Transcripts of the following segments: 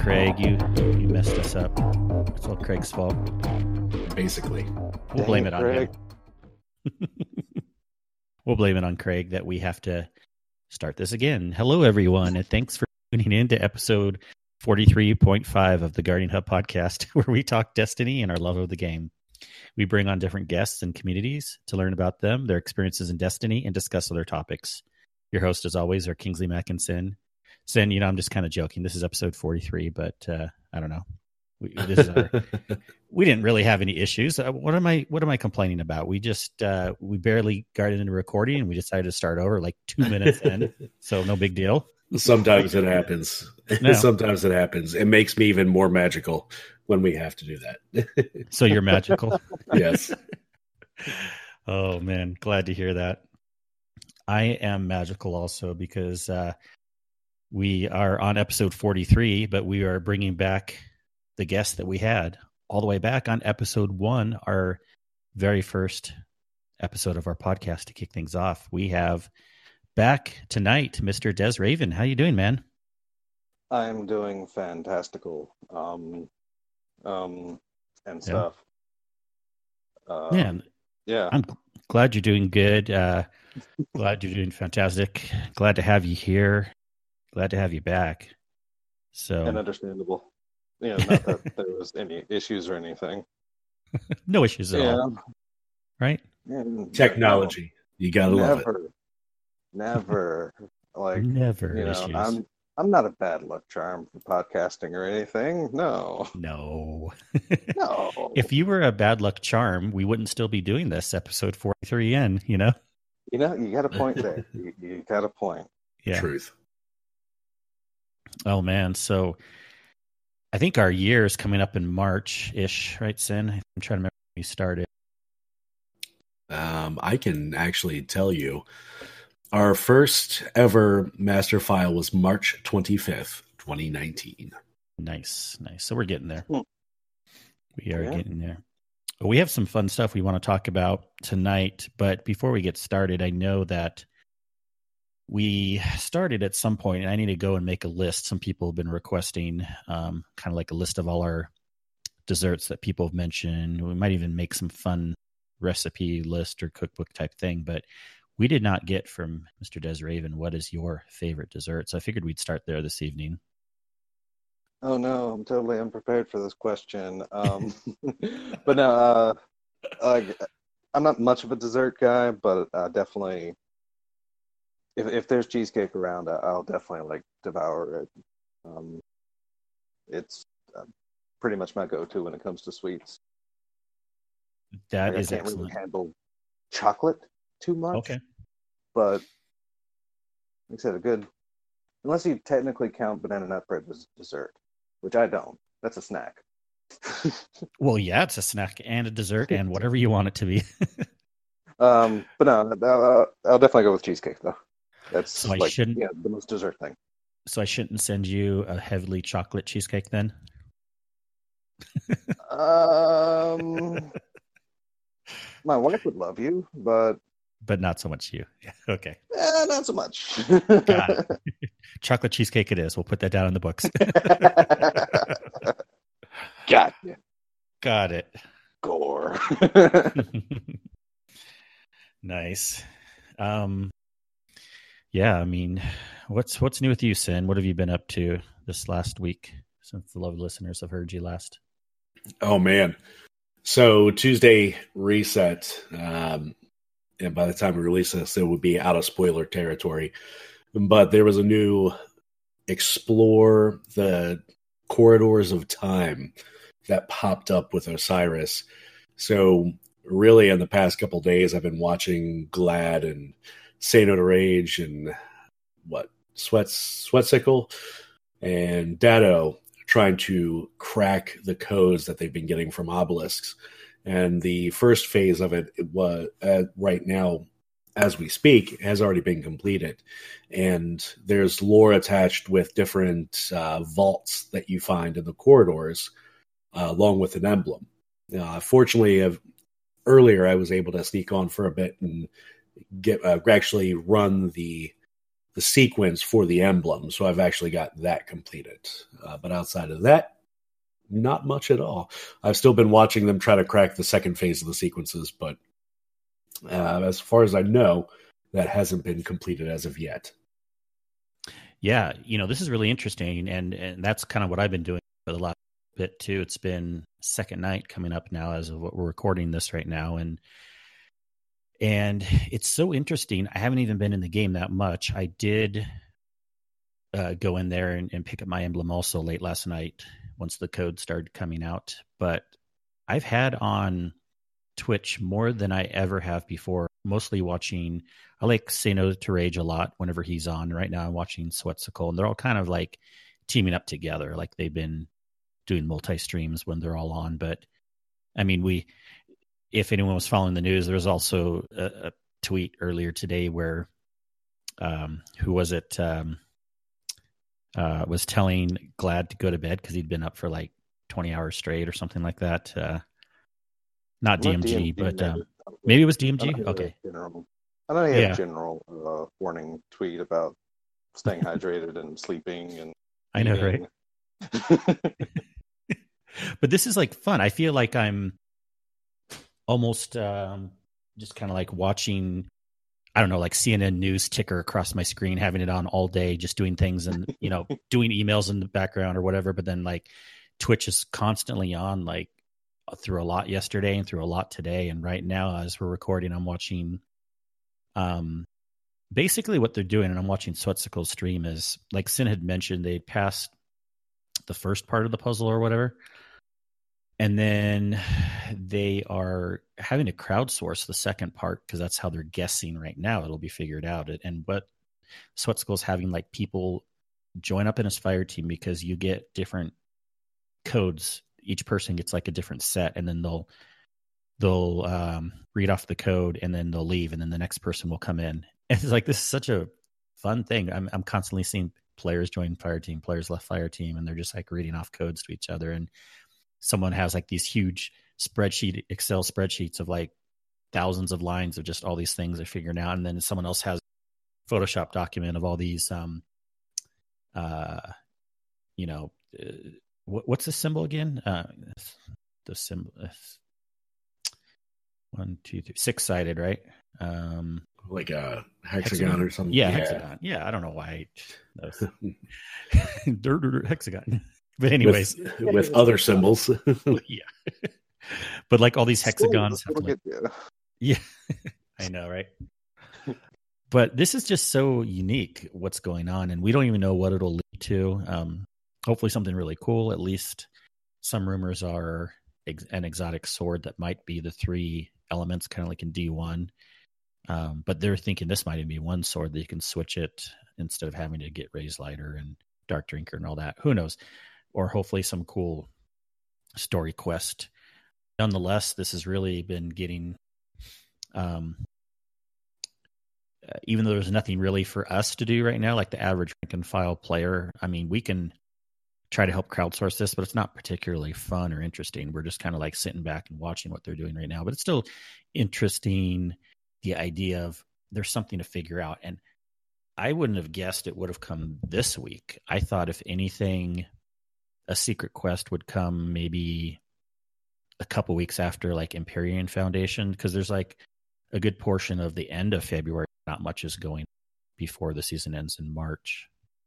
Craig. You messed us up. It's all Craig's fault. Basically. We'll blame it on him. We'll blame it on Craig that we have to start this again. Hello, everyone, and thanks for tuning in to episode 43.5 of the Guardian Hub podcast, where we talk Destiny and our love of the game. We bring on different guests and communities to learn about them, their experiences in Destiny, and discuss other topics. Your host, as always, are Kingsley Mackinson. Sin, I'm just kind of joking. This is episode 43, but I don't know. We didn't really have any issues. What am I complaining about? We barely got into recording and we decided to start over like 2 minutes in. So no big deal. Sometimes it happens. No. Sometimes it happens. It makes me even more magical when we have to do that. So you're magical? Yes. Oh man, glad to hear that. I am magical also because we are on episode 43, but we are bringing back the guest that we had all the way back on episode 1, our very first episode of our podcast to kick things off. We have back tonight, Mr. Des Raven. How you doing, man? I'm doing fantastical, and stuff. Man, yeah. I'm glad you're doing good. Glad you're doing fantastic. Glad to have you here. Glad to have you back. So and understandable. Yeah, not that there was any issues or anything. No issues at all. Right? Yeah, technology. You gotta love it. Never. Like never issues. I'm not a bad luck charm for podcasting or anything. No. No. If you were a bad luck charm, we wouldn't still be doing this episode 43 in, you got a point there. You got a point. Yeah. Truth. Oh man, so I think our year is coming up in March-ish, right, Sin? I'm trying to remember when we started. I can actually tell you. Our first ever master file was March 25th, 2019. Nice. So we're getting there. We are getting there. We have some fun stuff we want to talk about tonight, but before we get started, I know that we started at some point, and I need to go and make a list. Some people have been requesting kind of like a list of all our desserts that people have mentioned. We might even make some fun recipe list or cookbook type thing, but we did not get from Mr. Des Raven, what is your favorite dessert? So I figured we'd start there this evening. Oh no, I'm totally unprepared for this question. But no, I'm not much of a dessert guy, but definitely, if there's cheesecake around, I'll definitely devour it. It's pretty much my go-to when it comes to sweets. That is I can't excellent. really handle chocolate too much. Okay. But like I said, unless you technically count banana nut bread as dessert, which I don't. That's a snack. Well, yeah, it's a snack and a dessert and whatever you want it to be. But no, I'll definitely go with cheesecake though. That's so the most dessert thing. So I shouldn't send you a heavily chocolate cheesecake then? My wife would love you, but not so much you. Okay. Not so much. Got it. Chocolate cheesecake it is. We'll put that down in the books. Gotcha. Got it. Gore. Nice. Yeah, I mean, what's new with you, Sin? What have you been up to this last week since the loved listeners have heard you last? Oh man. So Tuesday reset, and by the time we release this, it would be out of spoiler territory. But there was a new Explore the Corridors of Time that popped up with Osiris. So really in the past couple of days, I've been watching Glad and Say No to Rage and Sweatsickle and Dado trying to crack the codes that they've been getting from obelisks. And the first phase of it was right now, as we speak, has already been completed. And there's lore attached with different vaults that you find in the corridors, along with an emblem. Fortunately, earlier I was able to sneak on for a bit and actually run the sequence for the emblem. So I've actually got that completed. But outside of that, not much at all. I've still been watching them try to crack the second phase of the sequences, but as far as I know, that hasn't been completed as of yet. Yeah, this is really interesting, and that's kind of what I've been doing for the last bit too. It's been second night coming up now as of what we're recording this right now, and it's so interesting. I haven't even been in the game that much. I did go in there and pick up my emblem also late last night once the code started coming out, but I've had on Twitch more than I ever have before, mostly watching. I like Say No to Rage a lot whenever he's on. Right now I'm watching Sweatcicle, and they're all kind of like teaming up together. Like they've been doing multi-streams when they're all on. But I mean, if anyone was following the news, there was also a tweet earlier today where who was it? Was telling Glad to go to bed because he'd been up for like 20 hours straight or something like that. Not DMG, but maybe it was DMG. Okay. I know he had a general warning tweet about staying hydrated and sleeping and I know, right? But this is like fun. I feel like I'm almost just kind of like watching, I don't know, like CNN news ticker across my screen, having it on all day, just doing things and, doing emails in the background or whatever. But then like Twitch is constantly on, like through a lot yesterday and through a lot today. And right now, as we're recording, I'm watching basically what they're doing. And I'm watching Sweatsicle's stream is like Sin had mentioned, they passed the first part of the puzzle or whatever. And then they are having to crowdsource the second part because that's how they're guessing right now. It'll be figured out. And what Sweatsicle is having like people join up in his fire team because you get different codes. Each person gets like a different set, and then they'll read off the code, and then they'll leave, and then the next person will come in. And it's like this is such a fun thing. I'm constantly seeing players join fire team, players left fire team, and they're just like reading off codes to each other. And someone has like these huge Excel spreadsheets of like thousands of lines of just all these things they're figuring out, and then someone else has a Photoshop document of all these what's the symbol again? The symbol, 1, 2, 3, 6-sided, right? Like a hexagon or something. Yeah, hexagon. Yeah, I don't know why. Hexagon. But anyways, with other symbols. Yeah. But like all these hexagons. Yeah, I know, right? But this is just so unique what's going on, and we don't even know what it'll lead to. Hopefully something really cool. At least some rumors are an exotic sword that might be the 3 elements, kind of like in D1. But they're thinking this might even be one sword that you can switch it instead of having to get Raised Lighter and Dark Drinker and all that. Who knows? Or hopefully some cool story quest. Nonetheless, this has really been getting, even though there's nothing really for us to do right now, like the average rank and file player, I mean, we can try to help crowdsource this, but it's not particularly fun or interesting. We're just kind of like sitting back and watching what they're doing right now. But it's still interesting, the idea of there's something to figure out. And I wouldn't have guessed it would have come this week. I thought if anything, a secret quest would come maybe a couple weeks after like Empyrean Foundation, because there's like a good portion of the end of February. Not much is going before the season ends in March.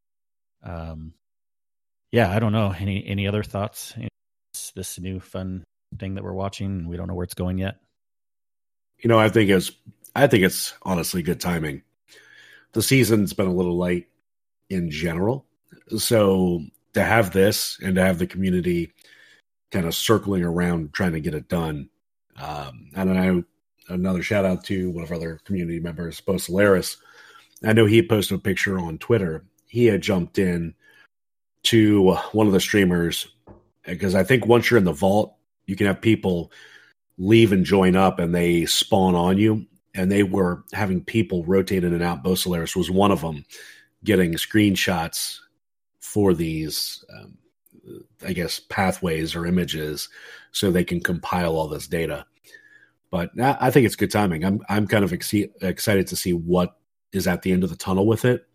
Yeah, I don't know. Any other thoughts? This new fun thing that we're watching, we don't know where it's going yet. I think it's honestly good timing. The season's been a little light in general, so to have this and to have the community kind of circling around trying to get it done. And I another shout out to one of our other community members, Bo Solaris. I know he had posted a picture on Twitter. He had jumped in to one of the streamers because I think once you're in the vault, you can have people leave and join up and they spawn on you. And they were having people rotate in and out. Bo Solaris was one of them, getting screenshots for these, I guess, pathways or images so they can compile all this data. But I think it's good timing. I'm kind of excited to see what is at the end of the tunnel with it.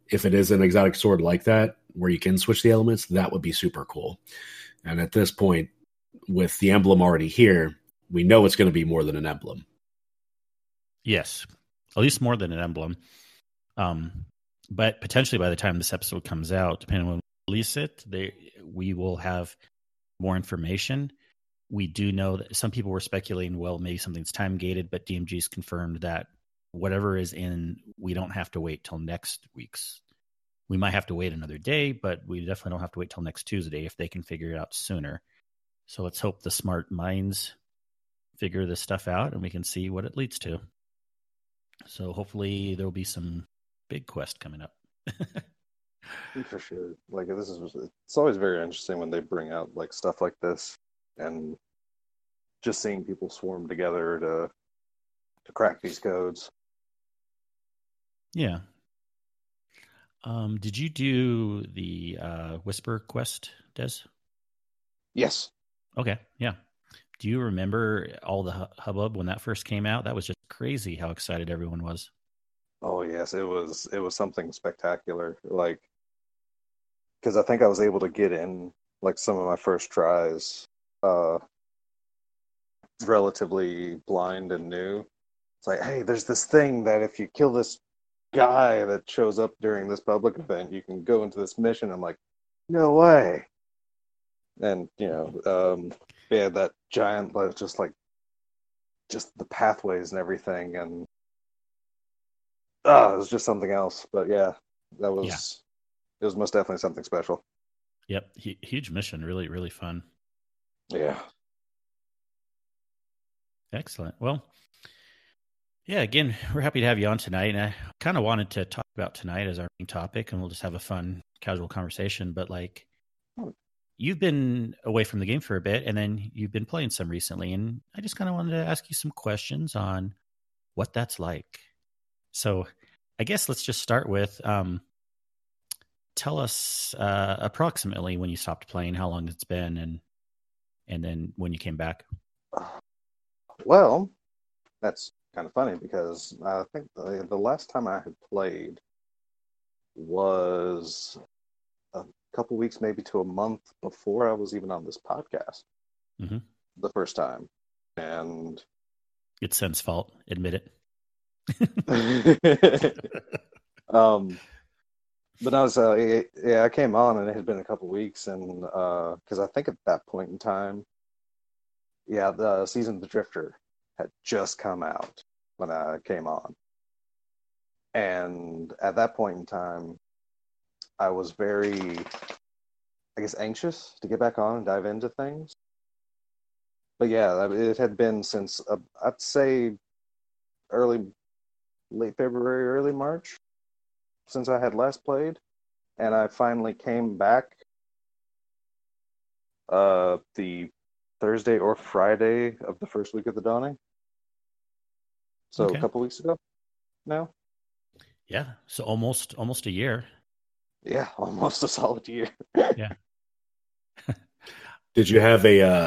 if it is an exotic sword like that, where you can switch the elements, that would be super cool. And at this point, with the emblem already here, we know it's going to be more than an emblem. Yes, at least more than an emblem. But potentially by the time this episode comes out, depending on when we release it, we will have more information. We do know that some people were speculating, well, maybe something's time gated, but DMG's confirmed that whatever is in, we don't have to wait till next week's. We might have to wait another day, but we definitely don't have to wait till next Tuesday if they can figure it out sooner. So let's hope the smart minds figure this stuff out and we can see what it leads to. So hopefully there'll be some big quest coming up. For sure. Like it's always very interesting when they bring out like stuff like this, and just seeing people swarm together to crack these codes. Yeah. Did you do the Whisper quest, Des? Yes. Okay, yeah. Do you remember all the hubbub when that first came out? That was just crazy how excited everyone was. Oh yes, it was something spectacular. Like, because I think I was able to get in like some of my first tries, relatively blind and new. It's like, hey, there's this thing that if you kill this guy that shows up during this public event, you can go into this mission. I'm like, no way. And yeah, that giant, just the pathways and everything, and it was just something else. But yeah, it was most definitely something special. Yep, huge mission, really, really fun. Yeah. Excellent. Well, yeah, again, we're happy to have you on tonight. And I kind of wanted to talk about tonight as our main topic, and we'll just have a fun, casual conversation. But like, you've been away from the game for a bit, and then you've been playing some recently, and I just kind of wanted to ask you some questions on what that's like. So I guess let's just start with, tell us approximately when you stopped playing, how long it's been, and then when you came back. Well, that's kind of funny because I think the last time I had played was a couple weeks, maybe to a month before I was even on this podcast. Mm-hmm. The first time. And it's Sen's fault, admit it. But I was I came on and it had been a couple weeks, and because I think at that point in time, the Season of the Drifter had just come out when I came on. And at that point in time, I was very, I guess, anxious to get back on and dive into things. But yeah, it had been since, I'd say, late February, early March, since I had last played. And I finally came back the Thursday or Friday of the first week of the Dawning. So okay. A couple weeks ago now. Yeah, so almost a year. Yeah, almost a solid year. Yeah. Did you have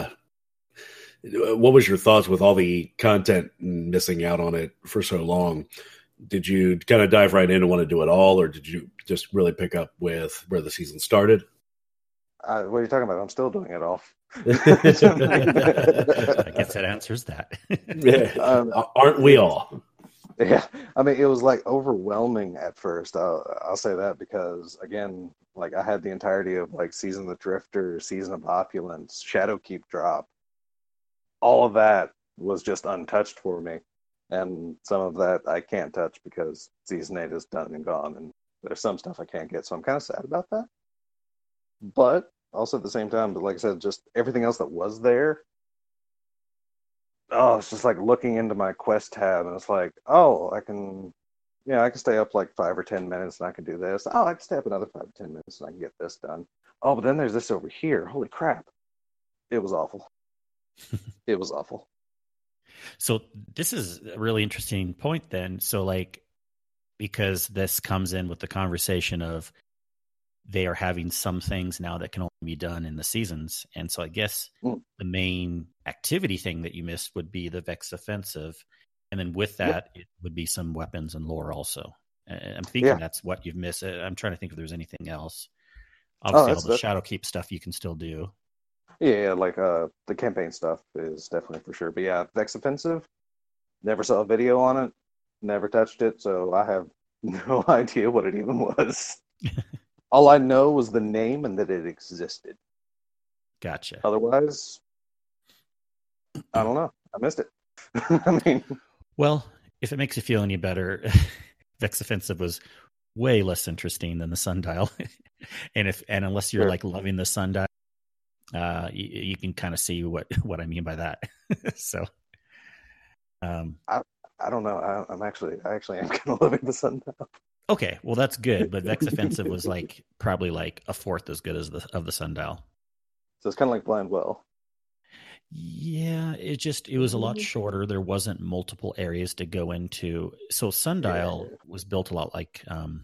what was your thoughts with all the content and missing out on it for so long? Did you kind of dive right in and want to do it all, or did you just really pick up with where the season started? What are you talking about? I'm still doing it all. I guess that answers that. Aren't we all? Yeah, I mean, it was like overwhelming at first. I'll say that because, again, like I had the entirety of like Season of the Drifter, Season of Opulence, Shadowkeep drop. All of that was just untouched for me. And some of that I can't touch because Season 8 is done and gone. And there's some stuff I can't get. So I'm kind of sad about that. But also at the same time, but like I said, just everything else that was there. Oh, it's just like looking into my quest tab, and it's like, oh, I can stay up like 5 or 10 minutes and I can do this. Oh, I can stay up another 5 or 10 minutes and I can get this done. Oh, but then there's this over here. Holy crap. It was awful. It was awful. So this is a really interesting point then. So like, because this comes in with the conversation of they are having some things now that can only be done in the seasons. And so I guess the main activity thing that you missed would be the Vex Offensive. And then with that, It would be some weapons and lore also. I'm thinking that's what you've missed. I'm trying to think if there's anything else. Obviously, all the Shadowkeep stuff you can still do. Yeah, like the campaign stuff is definitely for sure. But yeah, Vex Offensive, never saw a video on it, never touched it, so I have no idea what it even was. All I know was the name and that it existed. Gotcha. Otherwise, I don't know. I missed it. I mean, well, if it makes you feel any better, Vex Offensive was way less interesting than the Sundial, and unless you're like loving the Sundial, you can kind of see what I mean by that. So, I don't know. I actually am kind of loving the Sundial. Okay, well that's good, but Vex Offensive was like probably like a fourth as good as the Sundial. So it's kind of like Blind Well. Yeah, it was a lot shorter. There wasn't multiple areas to go into. So Sundial was built a lot like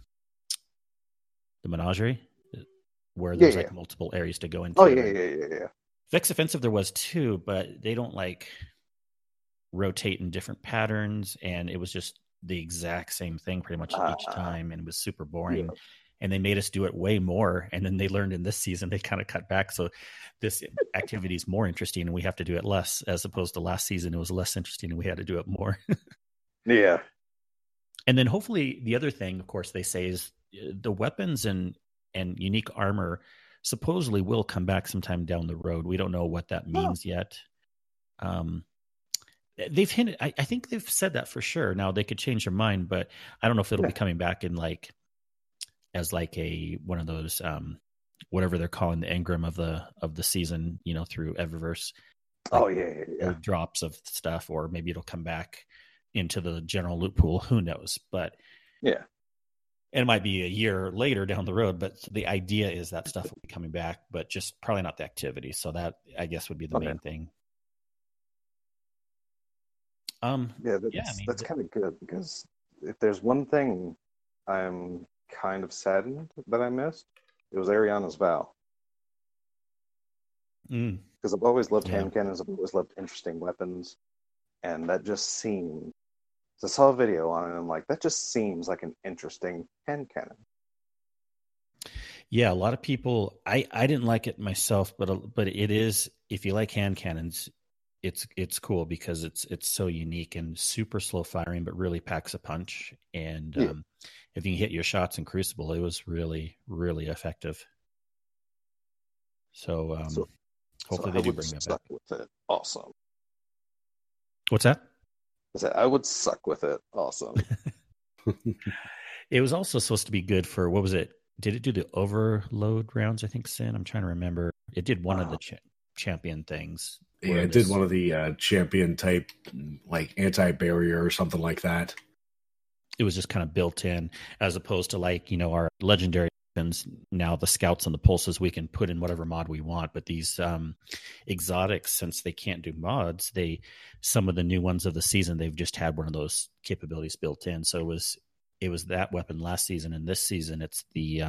the Menagerie, where there's like multiple areas to go into. Oh yeah. Vex Offensive there was too, but they don't like rotate in different patterns, and it was just the exact same thing pretty much each time, and it was super boring. Yeah. And they made us do it way more, and then they learned in this season they kind of cut back, so this activity is more interesting, and we have to do it less, as opposed to last season it was less interesting and we had to do it more. Yeah. And then hopefully the other thing, of course, they say is the weapons and unique armor supposedly will come back sometime down the road. We don't know what that means yet. They've hinted. I think they've said that for sure. Now they could change their mind, but I don't know if it'll be coming back in like as like a one of those whatever they're calling the engram of the season, through Eververse. Like, drops of stuff, or maybe it'll come back into the general loot pool. Who knows? But yeah, it might be a year later down the road. But the idea is that stuff will be coming back, but just probably not the activity. So that I guess would be the main thing. That's kind of good, because if there's one thing I'm kind of saddened that I missed, it was Ariana's Vow. Because I've always loved hand cannons, I've always loved interesting weapons, and that just seemed. I saw a video on it, and I'm like, that just seems like an interesting hand cannon. Yeah, a lot of people. I didn't like it myself, but it is, if you like hand cannons, it's cool because it's so unique and super slow firing, but really packs a punch. And if you can hit your shots in Crucible, it was really, really effective. So hopefully they do bring that back. With it. Awesome. What's that? I said I would suck with it. Awesome. It was also supposed to be good for, what was it? Did it do the overload rounds? I think, Sin. I'm trying to remember. It did one of the champion things. Yeah, it did one of the champion type, like anti-barrier or something like that. It was just kind of built in, as opposed to like, our legendary weapons. Now the scouts and the pulses, we can put in whatever mod we want. But these exotics, since they can't do mods, some of the new ones of the season, they've just had one of those capabilities built in. So it was that weapon last season, and this season it's the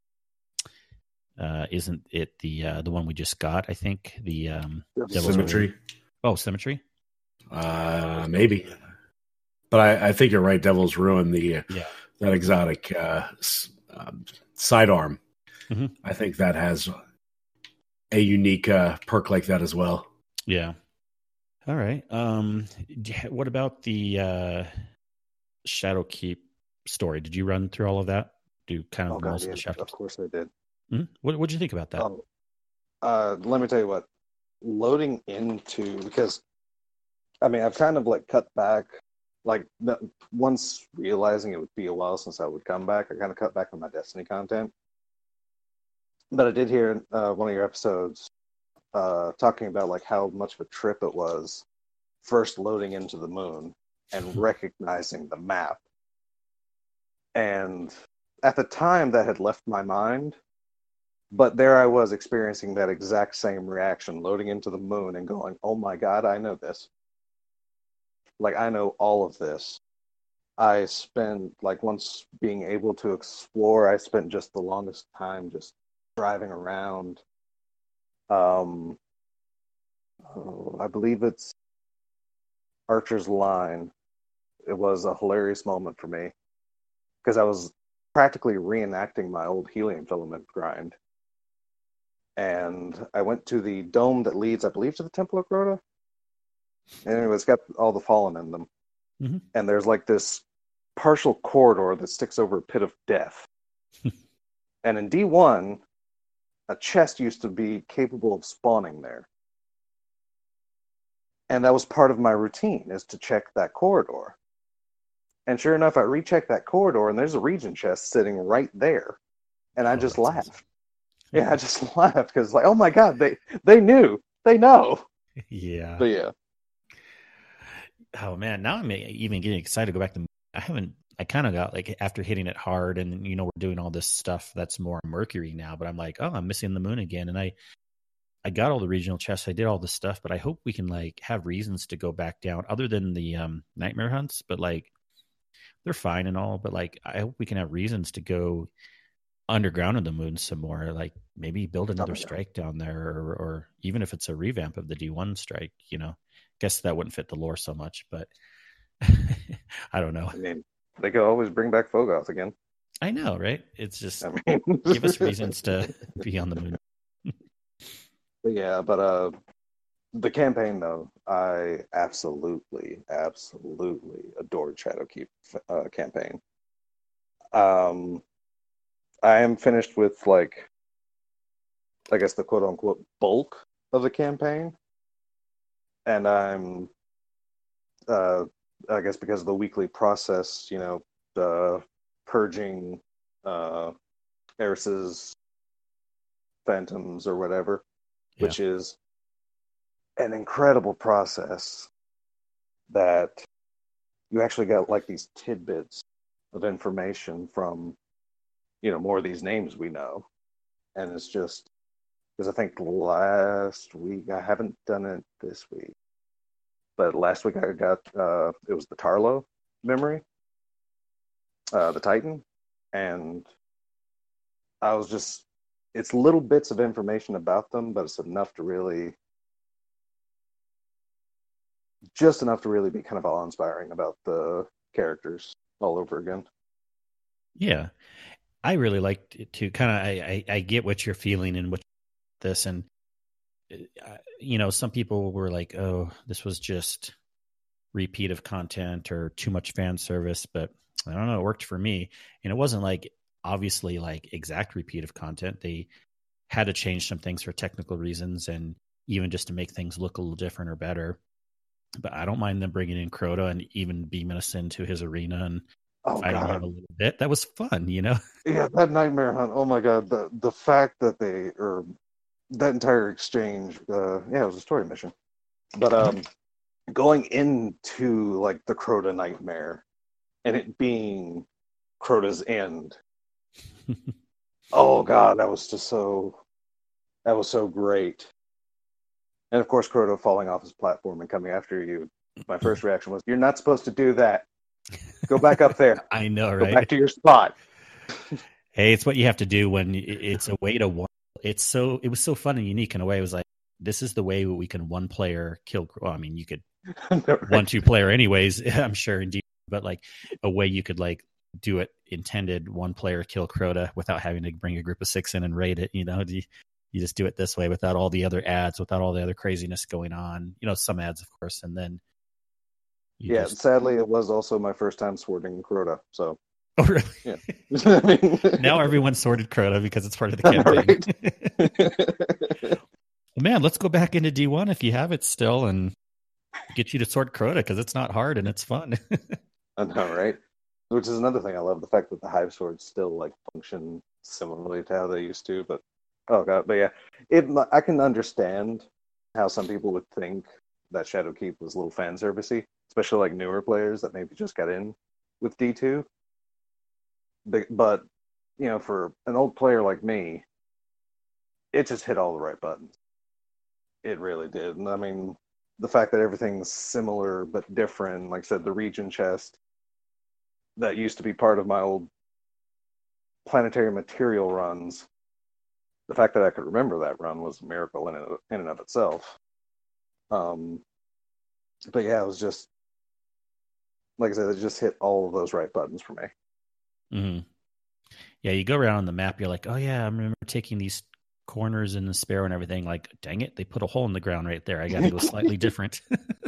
isn't it the one we just got? I think the Symmetry. Oh, Symmetry. Maybe, but I think you're right. Devil's Ruin, that exotic sidearm. Mm-hmm. I think that has a unique perk like that as well. Yeah. All right. What about the Shadowkeep story? Did you run through all of that? Do kind of most of the Shadowkeep? Of course I did. Mm-hmm. What did you think about that? Let me tell you what. Loading into, because I've kind of like cut back, like once realizing it would be a while since I would come back, I kind of cut back on my Destiny content. But I did hear one of your episodes talking about like how much of a trip it was first loading into the moon and recognizing the map. And at the time that had left my mind, but there I was experiencing that exact same reaction, loading into the moon and going, oh my God, I know this. Like, I know all of this. I spent, like, once being able to explore, I spent just the longest time just driving around. I believe it's Archer's Line. It was a hilarious moment for me. because I was practically reenacting my old helium filament grind. And I went to the dome that leads, I believe, to the Temple of Crota. And anyway, it's got all the fallen in them. Mm-hmm. And there's like this partial corridor that sticks over a pit of death. And in D1, a chest used to be capable of spawning there. And that was part of my routine, is to check that corridor. And sure enough, I rechecked that corridor, and there's a region chest sitting right there. And I just laughed. Awesome. Yeah, I just laughed because, like, oh my god, they knew, they know. Yeah. But yeah. Oh man, now I'm even getting excited to go back to. I kind of got like, after hitting it hard, and we're doing all this stuff that's more Mercury now. But I'm like, oh, I'm missing the moon again, and I got all the regional chests. I did all this stuff, but I hope we can like have reasons to go back down, other than the nightmare hunts. But like, they're fine and all, but like, I hope we can have reasons to go underground in the moon some more, like maybe build another strike down there, or even if it's a revamp of the D1 strike, guess that wouldn't fit the lore so much, but I don't know. I mean, they could always bring back Fogoth again. I know, right? It's just, give us reasons to be on the moon. But the campaign, though, I absolutely adored Shadowkeep campaign. I am finished with, like, I guess the quote-unquote bulk of the campaign. And I'm, I guess because of the weekly process, purging Eris's phantoms or whatever, which is an incredible process that you actually get, like, these tidbits of information from more of these names we know. And it's just, because I think last week, I haven't done it this week, but last week I got, it was the Tarlo memory, the Titan, and I was just, it's little bits of information about them, but it's enough to really, just enough to really be kind of awe-inspiring about the characters all over again. Yeah. I really liked it too. Kind of, I get what you're feeling and what this, and some people were like, "Oh, this was just repeat of content or too much fan service," but I don't know, it worked for me, and it wasn't like obviously like exact repeat of content. They had to change some things for technical reasons, and even just to make things look a little different or better. But I don't mind them bringing in Crota and even beaming us into his arena and fighting him a little bit. That was fun, Yeah, that nightmare hunt. Oh my god, the fact that that entire exchange. It was a story mission, but going into like the Crota nightmare and it being Crota's end. Oh god, that was so great. And of course, Crota falling off his platform and coming after you. My first reaction was, "You're not supposed to do that. Go back up there." I know, right? Go back to your spot. Hey, it's what you have to do when it's a way to one. It was so fun and unique in a way. It was like, this is the way we can one player kill. Well, I mean, you could right. 1-2 player anyways, I'm sure, indeed, but like a way you could like do it intended one player kill Crota without having to bring a group of 6 in and raid it. You just do it this way without all the other ads, without all the other craziness going on. Some ads, of course, and then. Sadly, it was also my first time swording Crota, so. Oh, really? Yeah. Now everyone's sorted Crota because it's part of the campaign. Well, man, let's go back into D1 if you have it still and get you to sort Crota, because it's not hard and it's fun. I know, right? Which is another thing I love, the fact that the Hive Swords still like function similarly to how they used to. But oh god, but yeah, I can understand how some people would think that Shadowkeep was a little fan servicey, especially like newer players that maybe just got in with D2. But for an old player like me, it just hit all the right buttons. It really did. And I mean, the fact that everything's similar but different, like I said, the region chest that used to be part of my old planetary material runs, the fact that I could remember that run was a miracle in and of itself. But yeah, it was just, like I said, it just hit all of those right buttons for me. Mm-hmm. Yeah, you go around on the map, you're like, oh yeah, I remember taking these corners in the Sparrow and everything. Like, dang it, they put a hole in the ground right there. I got to go slightly different.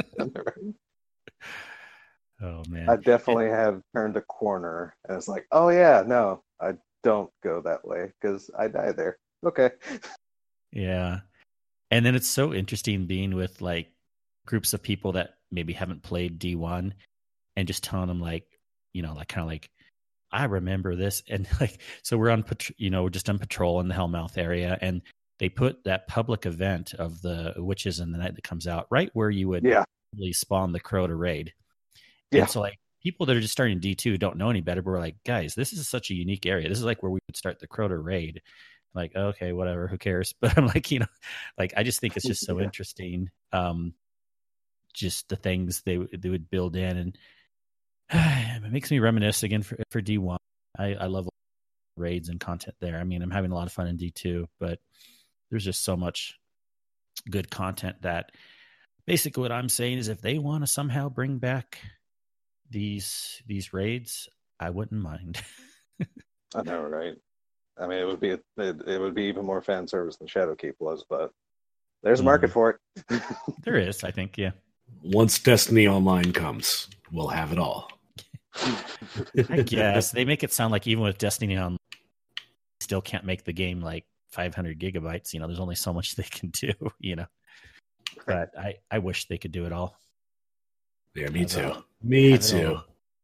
Oh I man, definitely have turned a corner, and it's like, oh yeah, no, I don't go that way because I die there. Okay. yeah. And then it's so interesting being with like groups of people that maybe haven't played D1 and just telling them like, like kind of like, I remember this. And like, so we're on, we're just on patrol in the Hellmouth area, and they put that public event of the Witches in the Night that comes out right where you would really spawn the Crota raid. Yeah. And so like people that are just starting D2 don't know any better, but we're like, guys, this is such a unique area. This is like where we would start the Crota raid. Like, okay, whatever, who cares? But I'm like, like I just think it's just so interesting. Just the things they would build in, and it makes me reminisce again for D1. I love raids and content there. I mean, I'm having a lot of fun in D2, but there's just so much good content that basically what I'm saying is if they want to somehow bring back these raids, I wouldn't mind. I know, right? I mean, it would be even more fan service than Shadowkeep was, but there's a market for it. There is, I think, yeah. Once Destiny Online comes, we'll have it all. I guess they make it sound like even with Destiny Online, still can't make the game like 500 gigabytes. There's only so much they can do. But I wish they could do it all. Yeah, me too. Me too.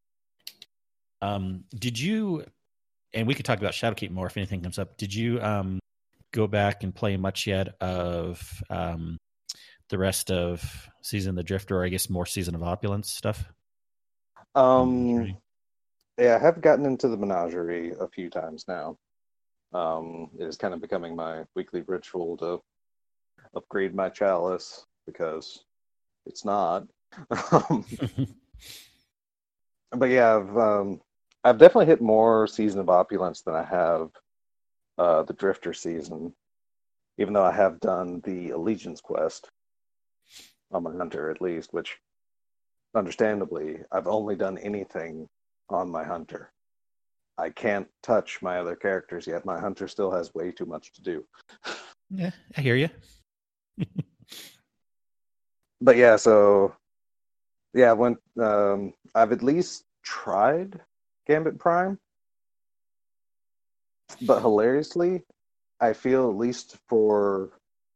Did you? And we could talk about Shadowkeep more if anything comes up. Did you go back and play much yet of the rest of Season of the Drifter, or I guess more Season of Opulence stuff? Yeah, I have gotten into the Menagerie a few times now. It is kind of becoming my weekly ritual to upgrade my chalice because it's not. But yeah, I've definitely hit more Season of Opulence than I have the Drifter season, even though I have done the Allegiance quest on my Hunter at least, which understandably I've only done anything on my Hunter. I can't touch my other characters yet. My Hunter still has way too much to do. Yeah, I hear you. But yeah, so yeah, when I've at least tried Gambit Prime, but hilariously, I feel at least for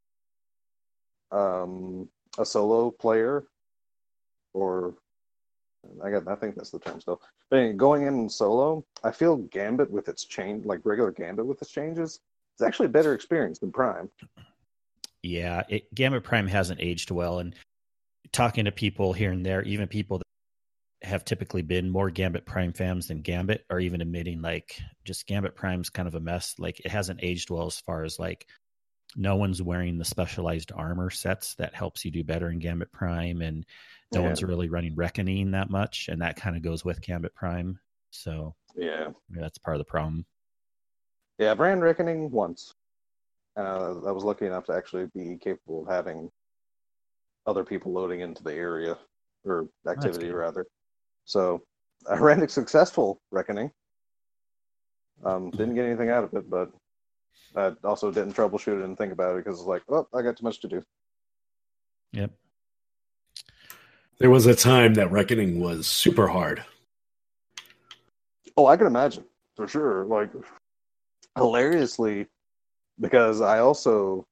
a solo player, or I think that's the term still. But anyway, going in solo, I feel Gambit with its change, like regular Gambit with its changes, it's actually a better experience than Prime. Yeah, Gambit Prime hasn't aged well, and talking to people here and there, even people that have typically been more Gambit Prime fans than Gambit, are even admitting like just Gambit Prime's kind of a mess. Like it hasn't aged well as far as like no one's wearing the specialized armor sets that helps you do better in Gambit Prime, and no one's really running Reckoning that much, and that kind of goes with Gambit Prime. So yeah, that's part of the problem. Yeah, I've ran Reckoning once. I was lucky enough to actually be capable of having other people loading into the area, or activity rather. So I ran a successful Reckoning. Didn't get anything out of it, but I also didn't troubleshoot it and think about it because it's like, oh, I got too much to do. Yep. There was a time that Reckoning was super hard. Oh, I can imagine, for sure. Like, hilariously, because I also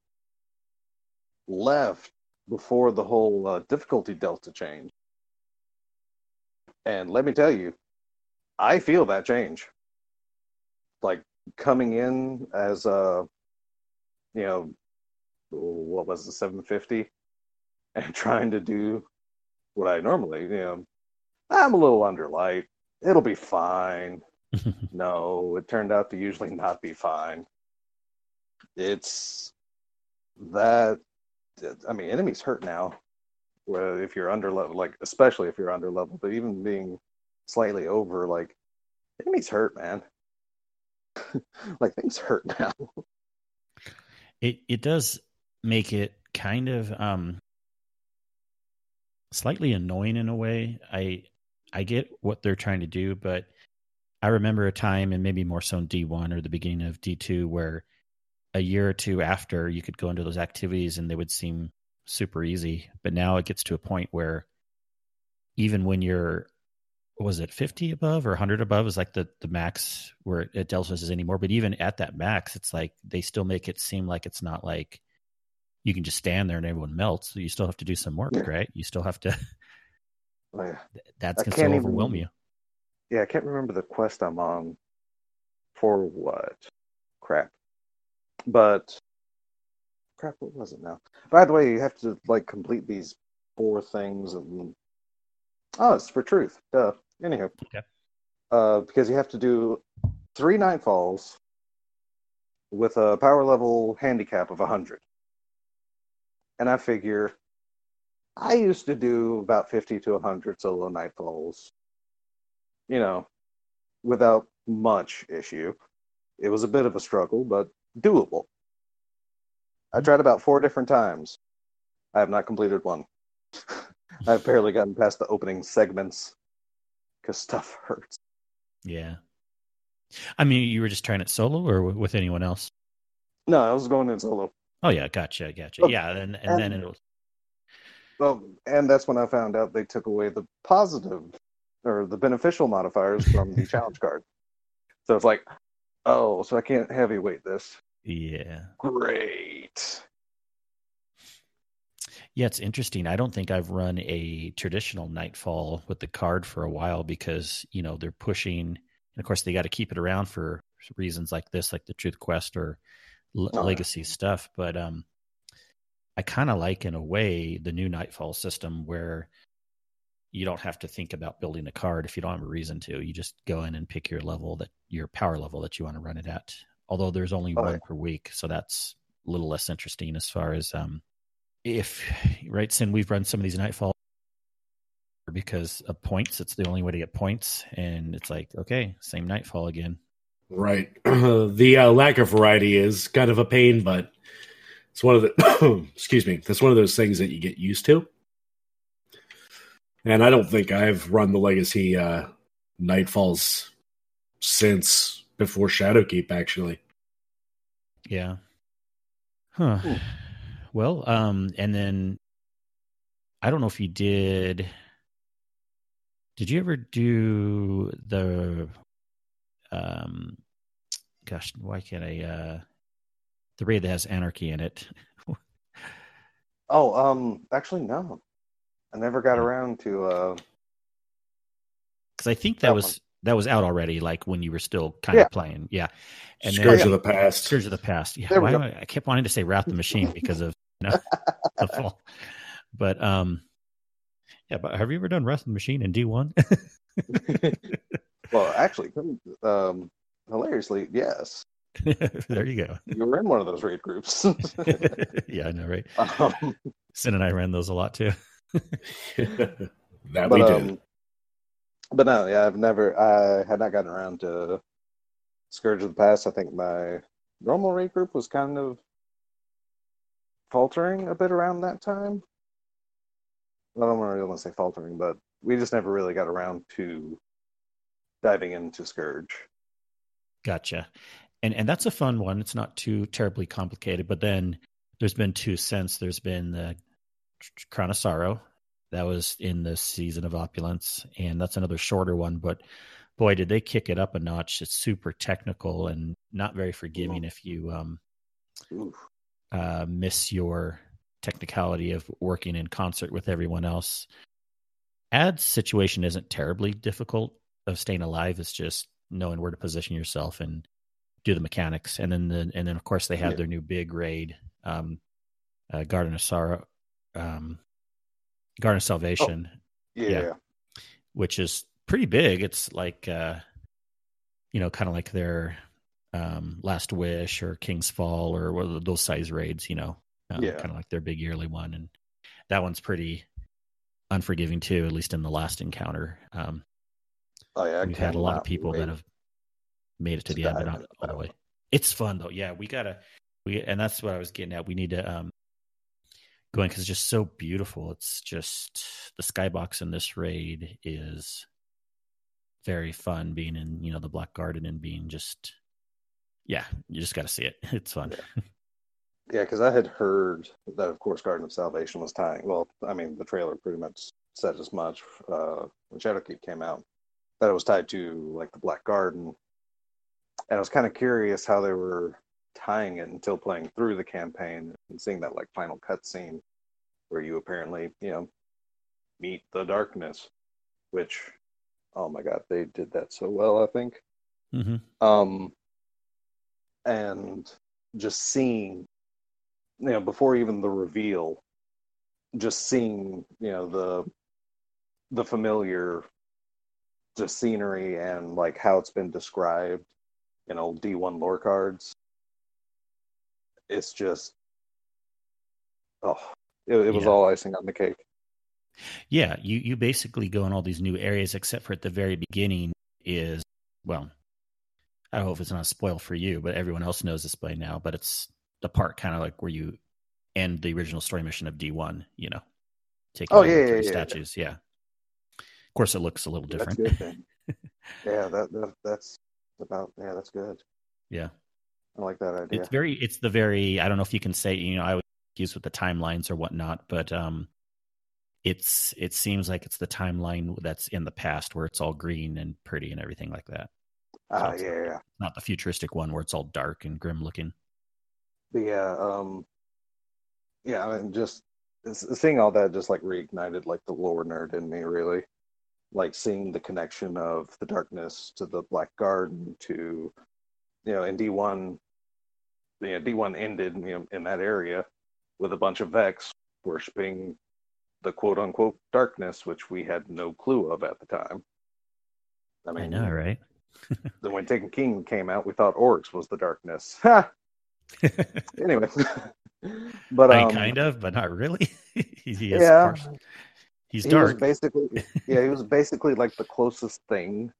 left before the whole difficulty delta change. And let me tell you, I feel that change. Like, coming in as what was the 750, and trying to do what I normally, I'm a little under light. It'll be fine. No, it turned out to usually not be fine. It's that, I mean, enemies hurt now. Where if you're under level, like especially if you're under level, but even being slightly over, like enemies hurt, man. Like things hurt now. It does make it kind of slightly annoying in a way. I get what they're trying to do, but I remember a time, and maybe more so in D1 or the beginning of D2, where a year or two after you could go into those activities and they would seem super easy. But now it gets to a point where even when you're, was it 50 above or 100 above is like the max where it tells us anymore. But even at that max, it's like they still make it seem like it's not like you can just stand there and everyone melts. So you still have to do some work, right? You still have to. Oh, yeah. That's going to overwhelm you. Yeah, I can't remember the quest I'm on for what. Crap. But crap, what was it now? By the way, you have to like complete these 4 things and it's for truth. Duh. Anyhow. Okay. Because you have to do 3 nightfalls with a power level handicap of 100. And I figure I used to do about 50 to 100 solo nightfalls, without much issue. It was a bit of a struggle, but doable. I tried about 4 different times. I have not completed one. I've barely gotten past the opening segments because stuff hurts. Yeah. I mean, you were just trying it solo or with anyone else? No, I was going in solo. Oh, yeah. Gotcha. Oh, yeah. And then it was. Well, and that's when I found out they took away the positive or the beneficial modifiers from the challenge card. So it's like, oh, so I can't heavyweight this. Yeah. Great. Yeah, it's interesting. I don't think I've run a traditional Nightfall with the card for a while because, they're pushing. And of course, they got to keep it around for reasons like this, like the Truth Quest or Legacy stuff. But I kind of like, in a way, the new Nightfall system where you don't have to think about building a card if you don't have a reason to. You just go in and pick your power level that you want to run it at. Although there's only one per week, so that's a little less interesting as far as Sin, we've run some of these Nightfall because of points. It's the only way to get points, and it's like, okay, same Nightfall again. Right. The lack of variety is kind of a pain, but it's one of the excuse me. That's one of those things that you get used to. And I don't think I've run the Legacy Nightfalls since before Shadowkeep, actually. Yeah. Huh. Ooh. Well, and then I don't know if you did. Did you ever do the? Gosh, why can't I? The raid that has Anarchy in it. Actually, no. I never got around to. Because I think that was out already, like when you were still kind of playing, yeah. And Scourge of the Past. Scourge of the Past. Yeah, I kept wanting to say Wrath the Machine because of the fall. But but have you ever done Wrath of the Machine in D1? Well, actually, hilariously, yes. There you go. You were in one of those raid groups. Yeah, I know, right? Sin and I ran those a lot too. We did. But no, yeah, I had not gotten around to Scourge of the Past. I think my normal raid group was kind of faltering a bit around that time. I don't really want to say faltering, but we just never really got around to diving into Scourge. Gotcha. And that's a fun one. It's not too terribly complicated, but then there's been 2 since. There's been the Crown of Sorrow. That was in the Season of Opulence, and that's another shorter one. But boy, did they kick it up a notch. It's super technical and not very forgiving if you miss your technicality of working in concert with everyone else. Ad's situation isn't terribly difficult of staying alive. It's just knowing where to position yourself and do the mechanics. And then of course they have their new big raid, Garden of Sorrow. Garden of Salvation. Which is pretty big. It's like, kind of like their Last Wish or King's Fall or those size raids, kind of like their big yearly one. And that one's pretty unforgiving too, at least in the last encounter. We've had a lot of people that have made it to the end, but not all the way. It's fun though. Yeah, and that's what I was getting at. We need to going because it's just so beautiful. It's just the skybox in this raid is very fun being in, the Black Garden and being just, you just got to see it. It's fun. Yeah, because I had heard that, of course, Garden of Salvation was tying. Well, I mean, the trailer pretty much said as much when Shadowkeep came out, that it was tied to like the Black Garden. And I was kind of curious how they were tying it until playing through the campaign and seeing that like final cutscene where you apparently, meet the darkness, which, oh my God, they did that so well, I think. Mm-hmm. And just seeing, before even the reveal, just seeing, the familiar just scenery and like how it's been described in old D1 lore cards. It's just, it was all icing on the cake. Yeah, you basically go in all these new areas, except for at the very beginning is, well, I don't know if it's not a spoil for you, but everyone else knows this by now, but it's the part kind of like where you end the original story mission of D1, taking over the three statues. Yeah. Of course, it looks a little different. That's good then. Yeah, that's about, that's good. Yeah. I like that idea. It's the very, I don't know if you can say, I would use with the timelines or whatnot, but it seems like it's the timeline that's in the past where it's all green and pretty and everything like that. So not the futuristic one where it's all dark and grim looking. But I mean, just seeing all that just like reignited like the lore nerd in me, really. Like seeing the connection of the darkness to the Black Garden to, in D1, D1 ended, in that area with a bunch of Vex worshipping the quote unquote darkness, which we had no clue of at the time. I know, right? Then when Taken King came out, we thought Oryx was the darkness. Anyway, but kind of, but not really. He's he dark. He was basically like the closest thing.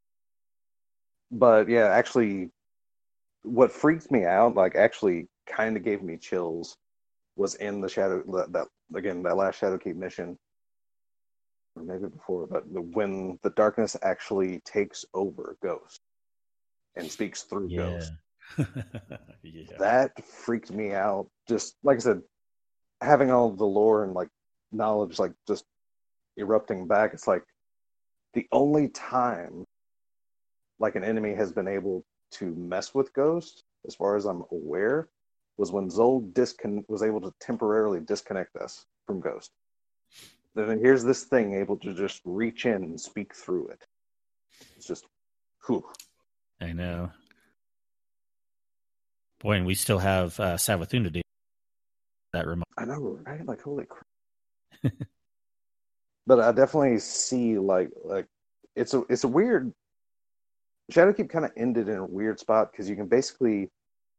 But yeah, actually, what freaked me out, like actually kind of gave me chills, was in the that last Shadowkeep mission, or maybe before, but when the darkness actually takes over Ghost and speaks through Ghost. That freaked me out. Just like I said, having all the lore and like knowledge like just erupting back, it's like the only time like an enemy has been able to mess with Ghost, as far as I'm aware, was when Zol was able to temporarily disconnect us from Ghost. Then here's this thing able to just reach in and speak through it. It's just, whew. I know. Boy, and we still have Savathun to do. That remote. I know, right? Like, holy crap. But I definitely see like it's a weird. Shadowkeep kind of ended in a weird spot because you can basically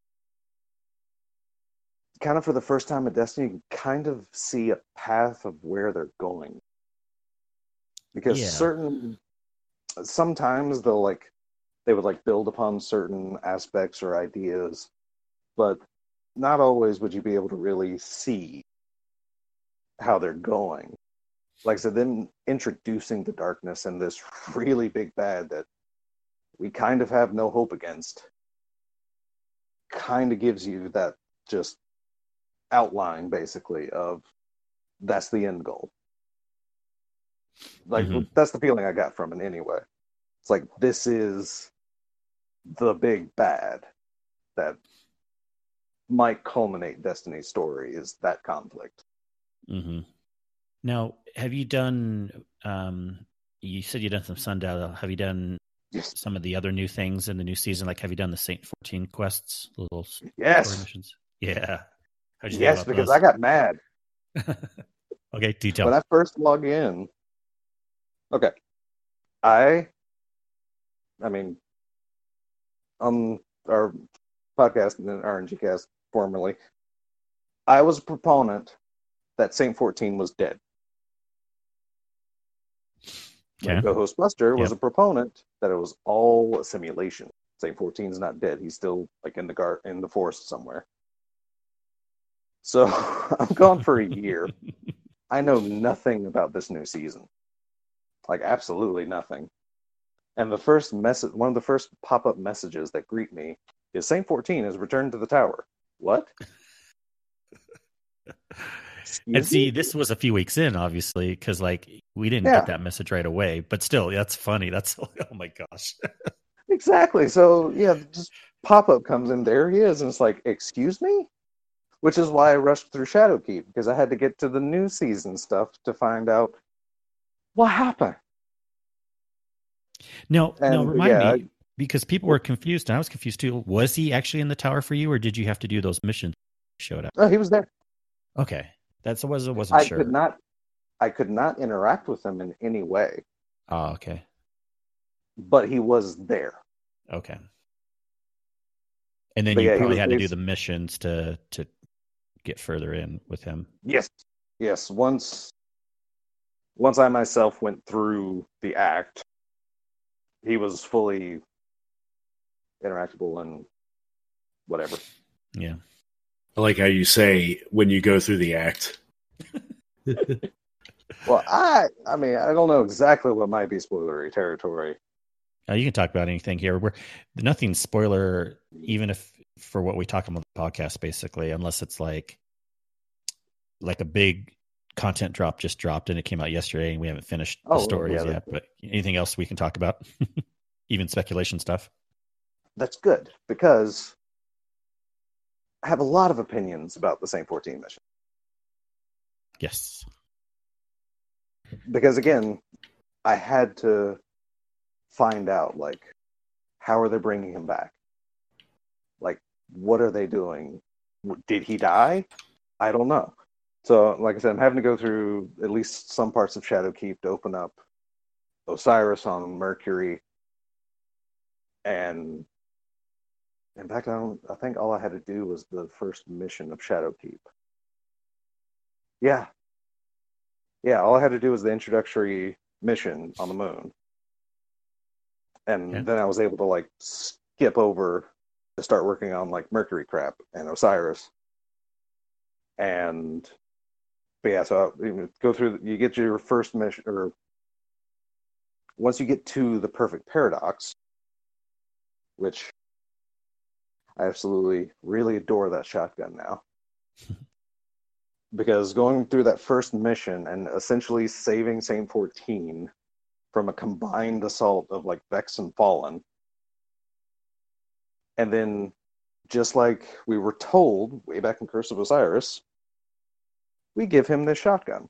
kind of for the first time in Destiny, you can kind of see a path of where they're going. Because sometimes they would build upon certain aspects or ideas, but not always would you be able to really see how they're going. Like I said, them introducing the darkness and this really big bad that we kind of have no hope against kind of gives you that just outline, basically, of that's the end goal. Like, that's the feeling I got from it anyway. It's like, this is the big bad that might culminate Destiny's story, is that conflict. Mm-hmm. Now, have you done, you said you've done some Sundial, have you done some of the other new things in the new season? Like, have you done the Saint 14 quests? Little story missions? Yeah. Yes, because those? I got mad. Okay, detail. When I first log in, okay, I mean, on our podcast, RNG Cast, formerly, I was a proponent that Saint 14 was dead. Okay. The Ghostbuster was a proponent that it was all a simulation. Saint 14's not dead. He's still like in the forest somewhere. So I'm gone for a year. I know nothing about this new season. Like, absolutely nothing. And the first message, one of the first pop-up messages that greet me is Saint 14 has returned to the tower. What? And see, this was a few weeks in, obviously, because like we didn't get that message right away. But still, that's funny. That's oh my gosh. Exactly. So yeah, just pop-up comes in. There he is, and it's like, excuse me? Which is why I rushed through Shadowkeep, because I had to get to the new season stuff to find out what happened. No, remind me, because people were confused, and I was confused too. Was he actually in the tower for you, or did you have to do those missions? Showed up. Oh, he was there. Okay, that's what I wasn't sure. I could not interact with him in any way. Oh, okay. But he was there. Okay. And then you probably had to do the missions to get further in with him. Yes. Once I myself went through the act, he was fully interactable and whatever. Yeah. I like how you say when you go through the act. Well, I mean, I don't know exactly what might be spoilery territory. You can talk about anything here. We're nothing spoiler, even if for what we talk about the podcast, basically, unless it's like a big content drop just dropped and it came out yesterday and we haven't finished the stories yet. But anything else we can talk about, even speculation stuff. That's good because I have a lot of opinions about the Saint 14 mission. Yes. Because again, I had to find out, like, how are they bringing him back? Like, what are they doing? Did he die? I don't know. So, like I said, I'm having to go through at least some parts of Shadowkeep to open up Osiris on Mercury. And in fact, I think all I had to do was the first mission of Shadowkeep. Yeah, all I had to do was the introductory mission on the moon. And then I was able to like skip over to start working on like Mercury crap and Osiris. But yeah, so you go through, you get your first mission, or once you get to the perfect paradox, which I absolutely really adore that shotgun now. Because going through that first mission and essentially saving Saint 14 from a combined assault of like Vex and Fallen. And then, just like we were told way back in Curse of Osiris, we give him this shotgun.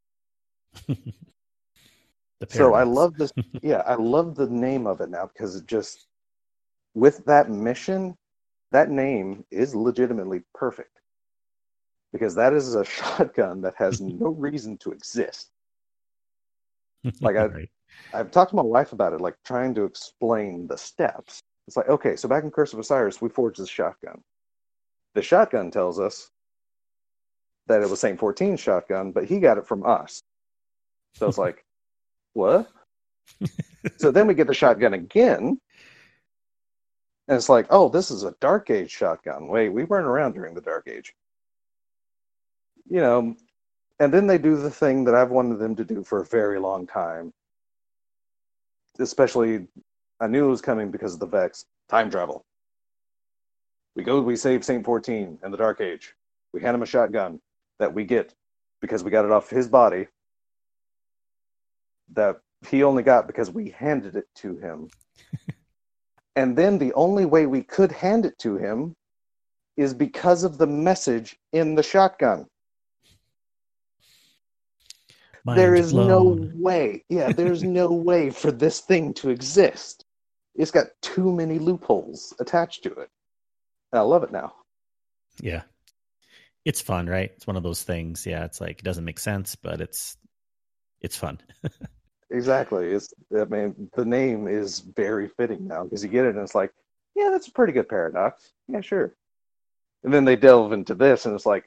So I love this. Yeah, I love the name of it now because it just, with that mission, that name is legitimately perfect. Because that is a shotgun that has no reason to exist. Like I've talked to my wife about it, like trying to explain the steps. It's like, okay, so back in Curse of Osiris, we forged this shotgun. The shotgun tells us that it was Saint 14's shotgun, but he got it from us. So it's like, what? So then we get the shotgun again, and it's like, oh, this is a Dark Age shotgun. Wait, we weren't around during the Dark Age. You know, and then they do the thing that I've wanted them to do for a very long time. Especially, I knew it was coming because of the Vex. Time travel. We save Saint 14 in the Dark Age. We hand him a shotgun that we get because we got it off his body. That he only got because we handed it to him. And then the only way we could hand it to him is because of the message in the shotgun. There is no way. Yeah, there's no way for this thing to exist. It's got too many loopholes attached to it. And I love it now. Yeah. It's fun, right? It's one of those things. Yeah, it's like it doesn't make sense, but it's fun. Exactly. The name is very fitting now because you get it and it's like, yeah, that's a pretty good paradox. Yeah, sure. And then they delve into this and it's like,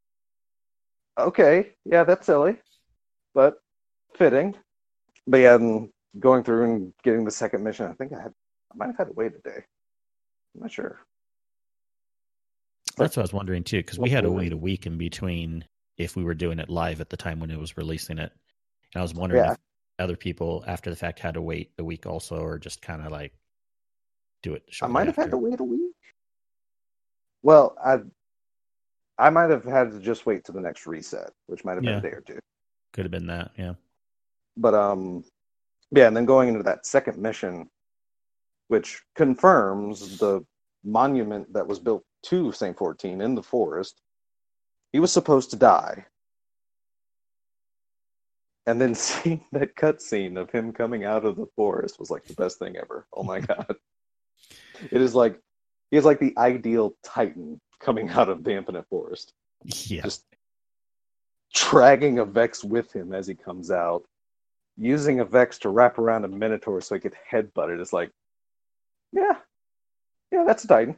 okay, yeah, that's silly, but fitting. But yeah, going through and getting the second mission, I think I might have had to wait a day. I'm not sure. That's what I was wondering too, because we had to wait a week in between if we were doing it live at the time when it was releasing it. And I was wondering if other people after the fact had to wait a week also, or just kind of like do it I shortly might have after? had to wait a week. Well, I might have had to just wait to the next reset, which might have been Yeah. a day or two. Could have been that, yeah. But yeah, and then going into that second mission, which confirms the monument that was built to Saint 14 in the forest. He was supposed to die. And then seeing that cutscene of him coming out of the forest was like the best thing ever. Oh my god. It is like he is like the ideal Titan coming out of the Infinite Forest. Yeah. Just dragging a Vex with him as he comes out, using a Vex to wrap around a Minotaur so he could headbutt it. It's like, yeah, that's a Titan.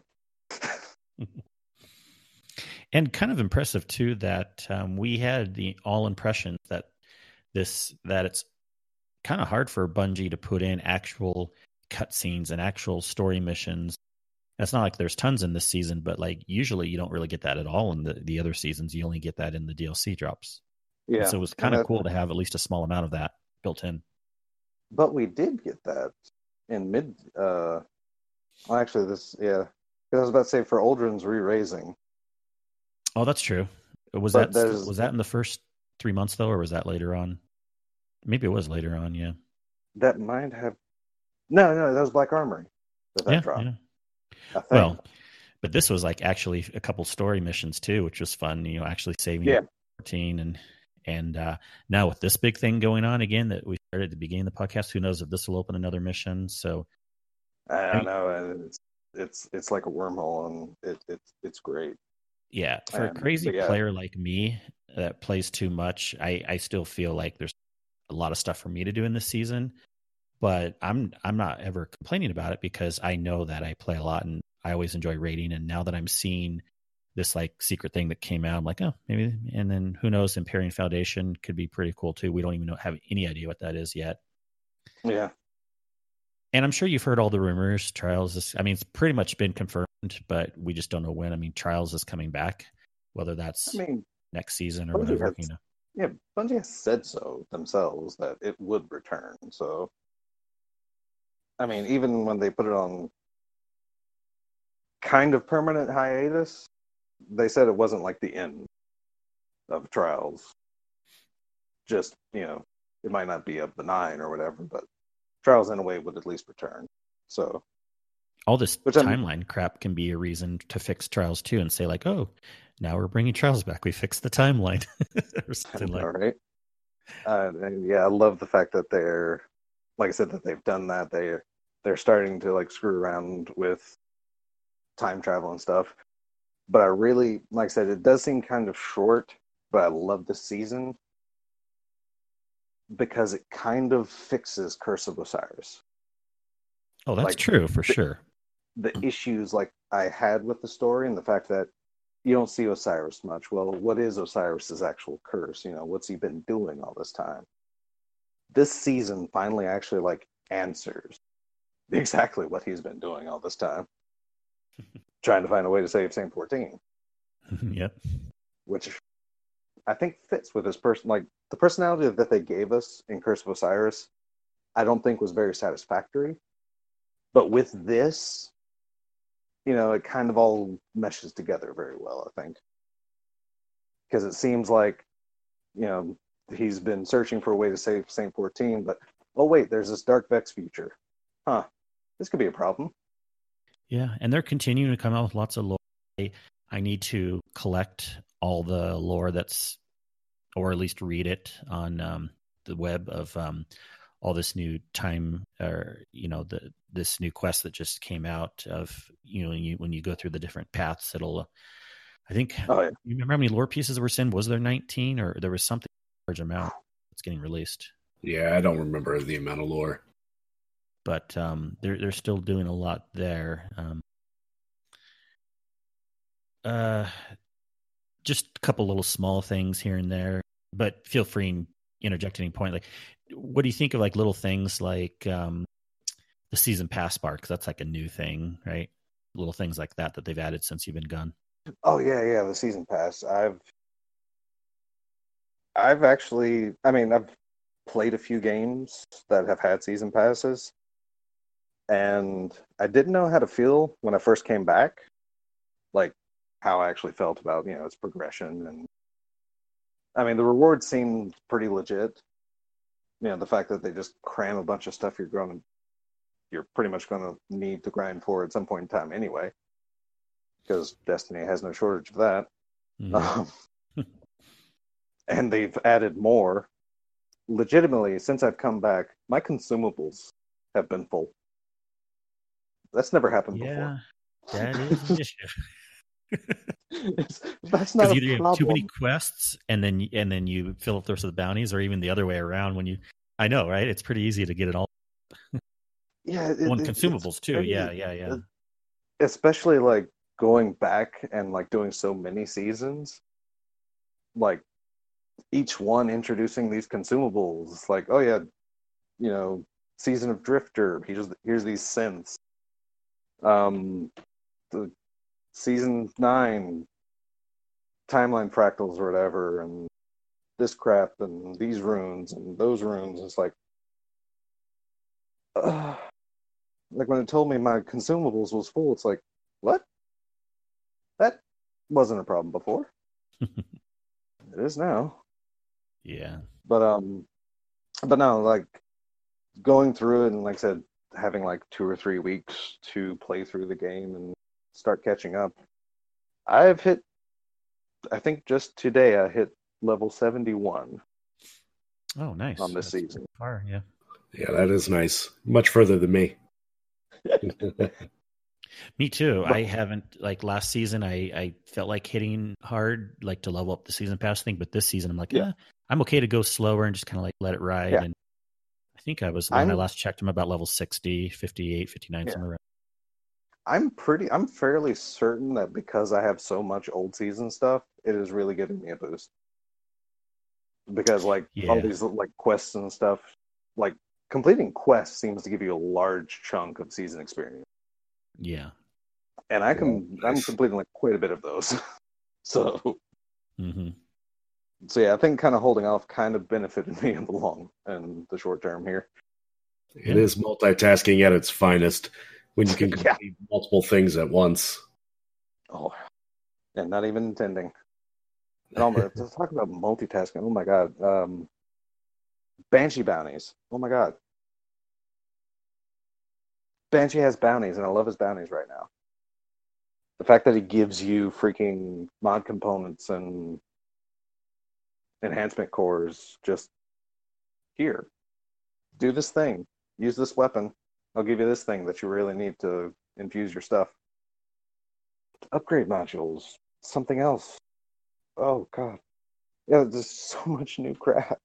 And kind of impressive too that we had the all impression that it's kind of hard for Bungie to put in actual cutscenes and actual story missions. It's not like there's tons in this season, but like usually you don't really get that at all in the other seasons. You only get that in the DLC drops. Yeah. And so it was kind of cool to have at least a small amount of that built in. But we did get that in mid. Well, actually, I was about to say for Uldren's re-raising. Oh, that's true. Was that in the first 3 months though, or was that later on? Maybe it was later on. Yeah. That might have. No, that was Black Armory. That dropped. Yeah. Well, but this was like actually a couple story missions too, which was fun. You know, actually saving 14 and now with this big thing going on again that we started at the beginning of the podcast, who knows if this will open another mission? So I don't know. It's like a wormhole, and it's great. Yeah, for a crazy player like me that plays too much, I still feel like there's a lot of stuff for me to do in this season. But I'm not ever complaining about it because I know that I play a lot and I always enjoy raiding. And now that I'm seeing this like secret thing that came out, I'm like, oh, maybe. And then who knows? Empyrean Foundation could be pretty cool too. We don't even have any idea what that is yet. Yeah. And I'm sure you've heard all the rumors. Trials it's pretty much been confirmed, but we just don't know when. I mean, Trials is coming back, whether that's next season or whatever. Yeah, Bungie has said so themselves that it would return. So, I mean, even when they put it on kind of permanent hiatus, they said it wasn't like the end of Trials. Just, it might not be up the 9 or whatever, but Trials in a way would at least return. So all this timeline crap can be a reason to fix Trials too, and say like, oh, now we're bringing Trials back. We fixed the timeline or something like. All right. I love the fact that they're, like I said, that they've done that. They're starting to like screw around with time travel and stuff. But I really, like I said, it does seem kind of short, but I love this season because it kind of fixes Curse of Osiris. Oh, that's true for sure. The issues like I had with the story and the fact that you don't see Osiris much. Well, what is Osiris's actual curse? What's he been doing all this time? This season finally actually like answers exactly what he's been doing all this time. Trying to find a way to save Saint 14. Yep. Which I think fits with his person. Like the personality that they gave us in Curse of Osiris, I don't think was very satisfactory. But with this, it kind of all meshes together very well, I think. Because it seems like, he's been searching for a way to save Saint 14, but, oh wait, there's this Dark Vex future. Huh. This could be a problem. Yeah, and they're continuing to come out with lots of lore. I need to collect all the lore or at least read it on the web of all this new time, or this new quest that just came out of when you go through the different paths, it'll. I think. Oh, yeah. You remember how many lore pieces were sent? Was there 19, or there was something large amount that's getting released? Yeah, I don't remember the amount of lore. But they're still doing a lot there. Just a couple little small things here and there, but feel free to interject at any point. Like, what do you think of like little things like the season pass bar? Because that's like a new thing, right? Little things like that they've added since you've been gone. Oh yeah, the season pass. I've actually, I've played a few games that have had season passes, and I didn't know how to feel when I first came back, like how I actually felt about its progression. And I mean, the reward seemed pretty legit. The fact that they just cram a bunch of stuff you're pretty much going to need to grind for at some point in time anyway, because Destiny has no shortage of that. And they've added more. Legitimately, since I've come back, my consumables have been full. That's never happened before. That is an issue. That's not a either problem. You have too many quests, and then you fill up the rest of the bounties, or even the other way around. I know, right? It's pretty easy to get it all. Yeah, consumables too. Pretty, yeah. Especially like going back and like doing so many seasons, like each one introducing these consumables. Like, oh yeah, Season of Drifter. Here's these synths. The Season 9 timeline fractals or whatever, and this crap, and these runes and those runes. It's like when it told me my consumables was full, it's like, what? That wasn't a problem before. It is now. Yeah. But no, like going through it and like I said, having like 2 or 3 weeks to play through the game and start catching up. I think just today I hit level 71. Oh, nice. On this season. Far, yeah. Yeah, that is nice. Much further than me. Me too. I haven't, like last season, I felt like hitting hard, like to level up the season pass thing. But this season, I'm like, I'm okay to go slower and just kind of like let it ride. Yeah. And I think I was, when I last checked, I'm about level 60, 58, 59, somewhere around. I'm fairly certain that because I have so much old season stuff, it is really giving me a boost. Because like all these like quests and stuff, like completing quests seems to give you a large chunk of season experience. Yeah. And I'm completing like quite a bit of those. So I think kind of holding off kind of benefited me in the short term here. It is multitasking at its finest when you can complete multiple things at once. Oh, and not even intending. To talk about multitasking, oh my god. Banshee bounties. Oh my god. Banshee has bounties, and I love his bounties right now. The fact that he gives you freaking mod components and enhancement cores, just here. Do this thing. Use this weapon. I'll give you this thing that you really need to infuse your stuff. Upgrade modules. Something else. Oh, God. Yeah, there's so much new crap.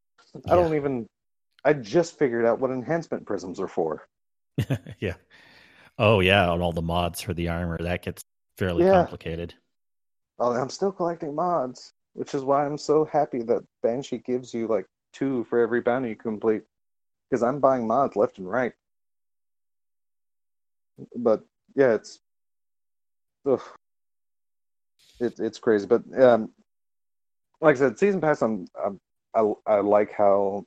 I just figured out what enhancement prisms are for. Yeah. Oh, yeah, and all the mods for the armor. That gets fairly complicated. Oh, I'm still collecting mods, which is why I'm so happy that Banshee gives you like 2 for every bounty you complete. Because I'm buying mods left and right. But yeah, it's crazy. But like I said, season pass, I like how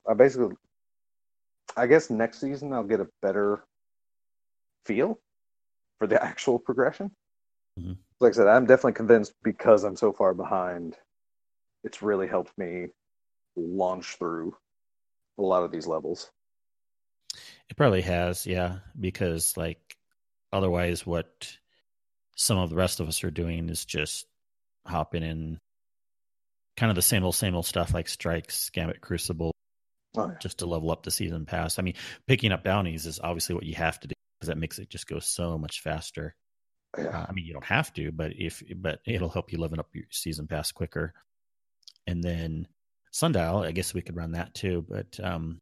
I guess next season I'll get a better feel for the actual progression. Mm-hmm. Like I said, I'm definitely convinced because I'm so far behind. It's really helped me launch through a lot of these levels. It probably has, yeah, because like otherwise what some of the rest of us are doing is just hopping in kind of the same old stuff like Strikes, Gambit, Crucible, just to level up the season pass. I mean, picking up bounties is obviously what you have to do because that makes it just go so much faster. Yeah. I mean, you don't have to, but it'll help you level up your season pass quicker. And then Sundial, I guess we could run that too, but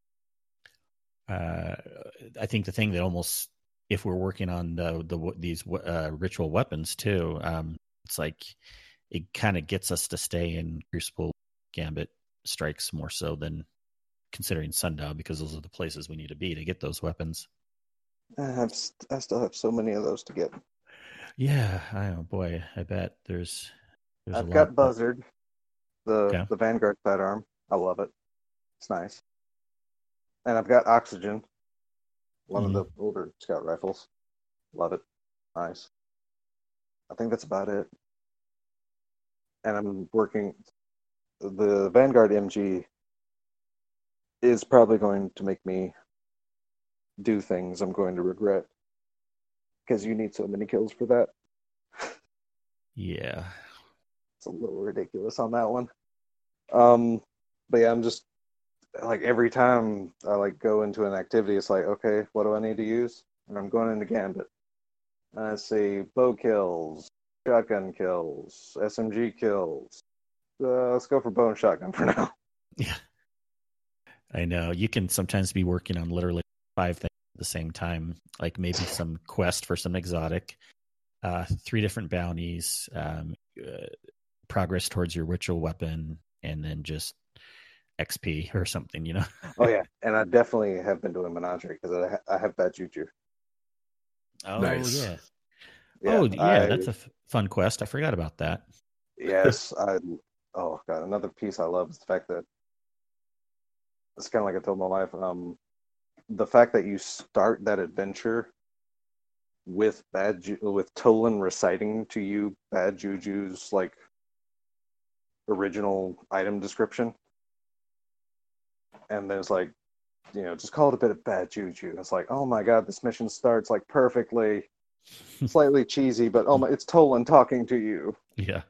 I think the thing that almost, if we're working on these ritual weapons too, it's like it kind of gets us to stay in Crucible, Gambit, Strikes more so than considering Sundial, because those are the places we need to be to get those weapons. I still have so many of those to get. Yeah, boy, I bet there's I've got Buzzard, the Vanguard sidearm. I love it. It's nice. And I've got Oxygen, one of Mhm. the older scout rifles. Love it. Nice. I think that's about it. And I'm working. The Vanguard MG is probably going to make me do things I'm going to regret because you need so many kills for that. Yeah. It's a little ridiculous on that one. Um, but yeah, I'm just like every time I like go into an activity, it's like, okay, what do I need to use? And I'm going into Gambit. And I see bow kills, shotgun kills, SMG kills. Let's go for bow and shotgun for now. Yeah. I know. You can sometimes be working on literally 5 things at the same time, like maybe some quest for some exotic, 3 different bounties, progress towards your ritual weapon, and then just XP or something, you know? Oh yeah, and I definitely have been doing Menagerie because I have bad juju. Oh, Nice. yeah. Yeah, Oh, yeah. That's a fun quest. I forgot about that. yes, oh god, another piece I love is the fact that it's kind of like I told my wife, the fact that you start that adventure with with Tolan reciting to you bad juju's like original item description, and then it's like, just call it a bit of bad juju. It's like, oh my god, this mission starts like perfectly, slightly cheesy, but oh my, it's Tolan talking to you. Yeah.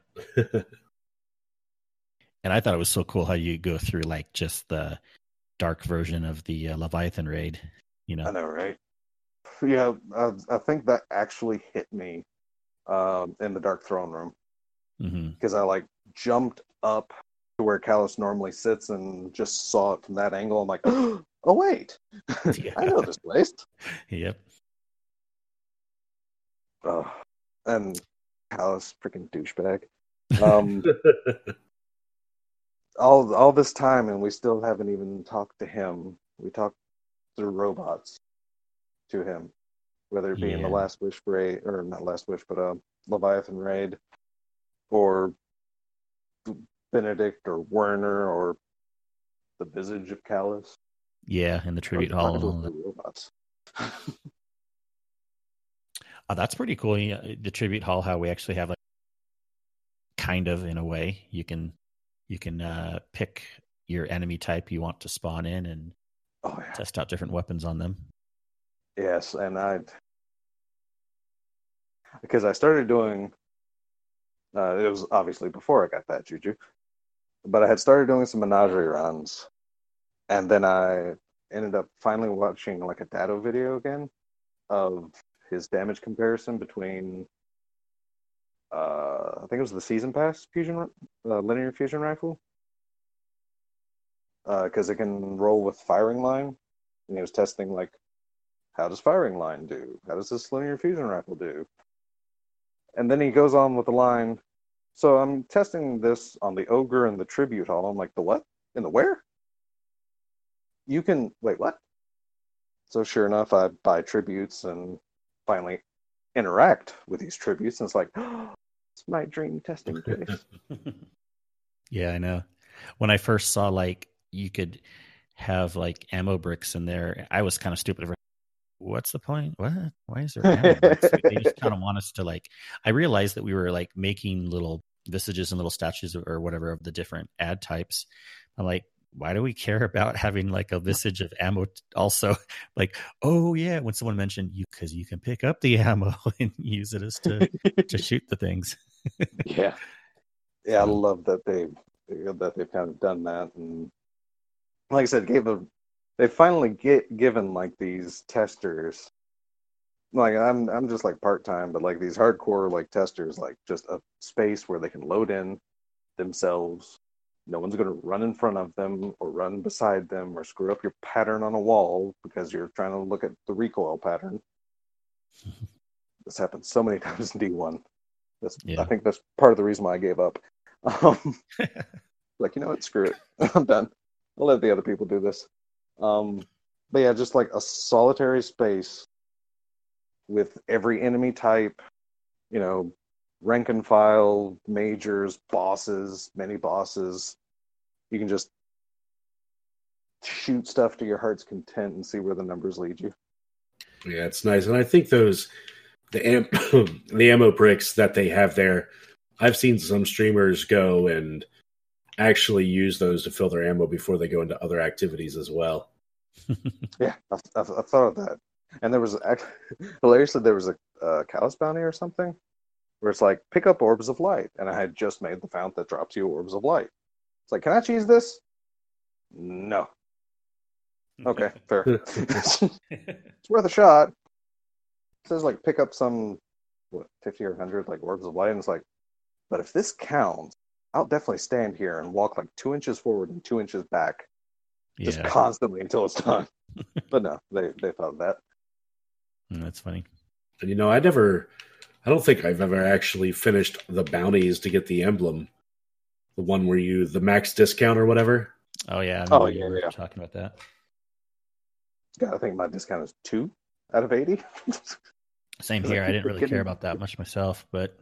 And I thought it was so cool how you go through like just the dark version of the Leviathan raid, you know? I know, right? Yeah, I think that actually hit me in the Dark Throne Room because I like jumped up to where Callus normally sits and just saw it from that angle. I'm like, oh wait, Yeah. I know this place. Yep. And Callus, freaking douchebag. Um, all this time, and we still haven't even talked to him. We talked through robots to him, whether it be in the Yeah. Last Wish raid, or not Last Wish, but Leviathan raid, or Benedict or Werner or the Visage of Callus. Yeah. And the I'm tribute hall talking and to all him that. through robots. Oh, that's pretty cool. Yeah, the tribute hall, how we actually have like kind of in a way, you can pick your enemy type you want to spawn in and Oh yeah. test out different weapons on them. Yes, and because I started doing it was obviously before I got that juju, but I had started doing some menagerie runs, and then I ended up finally watching like a Dado video again of his damage comparison between I think it was the season pass fusion linear fusion rifle because it can roll with firing line, and he was testing like, how does firing line do? How does this linear fusion rifle do? And then he goes on with the line, so I'm testing this on the ogre and the tribute hall. I'm like, the what? In the where? You can wait, what? So sure enough, I buy tributes and finally interact with these tributes, and it's like, oh, it's my dream testing place. Yeah, I know. When I first saw like you could have like ammo bricks in there, I was kind of stupid. What's the point? What? Why is there ammo bricks? They just kind of want us to like. I realized that we were like making little visages and little statues or whatever of the different ad types. I'm like, why do we care about having like a visage of ammo? Also, like, oh yeah, when someone mentioned you, because you can pick up the ammo and use it as to shoot the things. Yeah, yeah, I love that they've kind of done that, and like I said, they finally given like these testers, like I'm just like part time, but like these hardcore like testers, like just a space where they can load in themselves. No one's going to run in front of them or run beside them or screw up your pattern on a wall because you're trying to look at the recoil pattern. This happens so many times in D1. I think that's part of the reason why I gave up. Like, you know what? Screw it. I'm done. I'll let the other people do this. But yeah, just like a solitary space with every enemy type, you know, rank and file, majors, bosses, mini bosses. You can just shoot stuff to your heart's content and see where the numbers lead you. Yeah, it's nice. And I think the ammo bricks that they have there, I've seen some streamers go and actually use those to fill their ammo before they go into other activities as well. Yeah, I thought of that. And there was hilariously there was a Callous bounty or something where it's like pick up orbs of light, and I had just made the fount that drops you orbs of light. It's like, can I cheese this? No. Okay, fair. It's worth a shot. It says like pick up some 50 or 100 like orbs of light, and it's like, but if this counts, I'll definitely stand here and walk like 2 inches forward and 2 inches back, just constantly until it's done. But no, they thought of that. That's funny. And I don't think I've ever actually finished the bounties to get the emblem, the one where the max discount or whatever. Oh yeah, I remember you were talking about that. God, I think my discount is 2 out of 80. Same here. I didn't really care about that much myself, but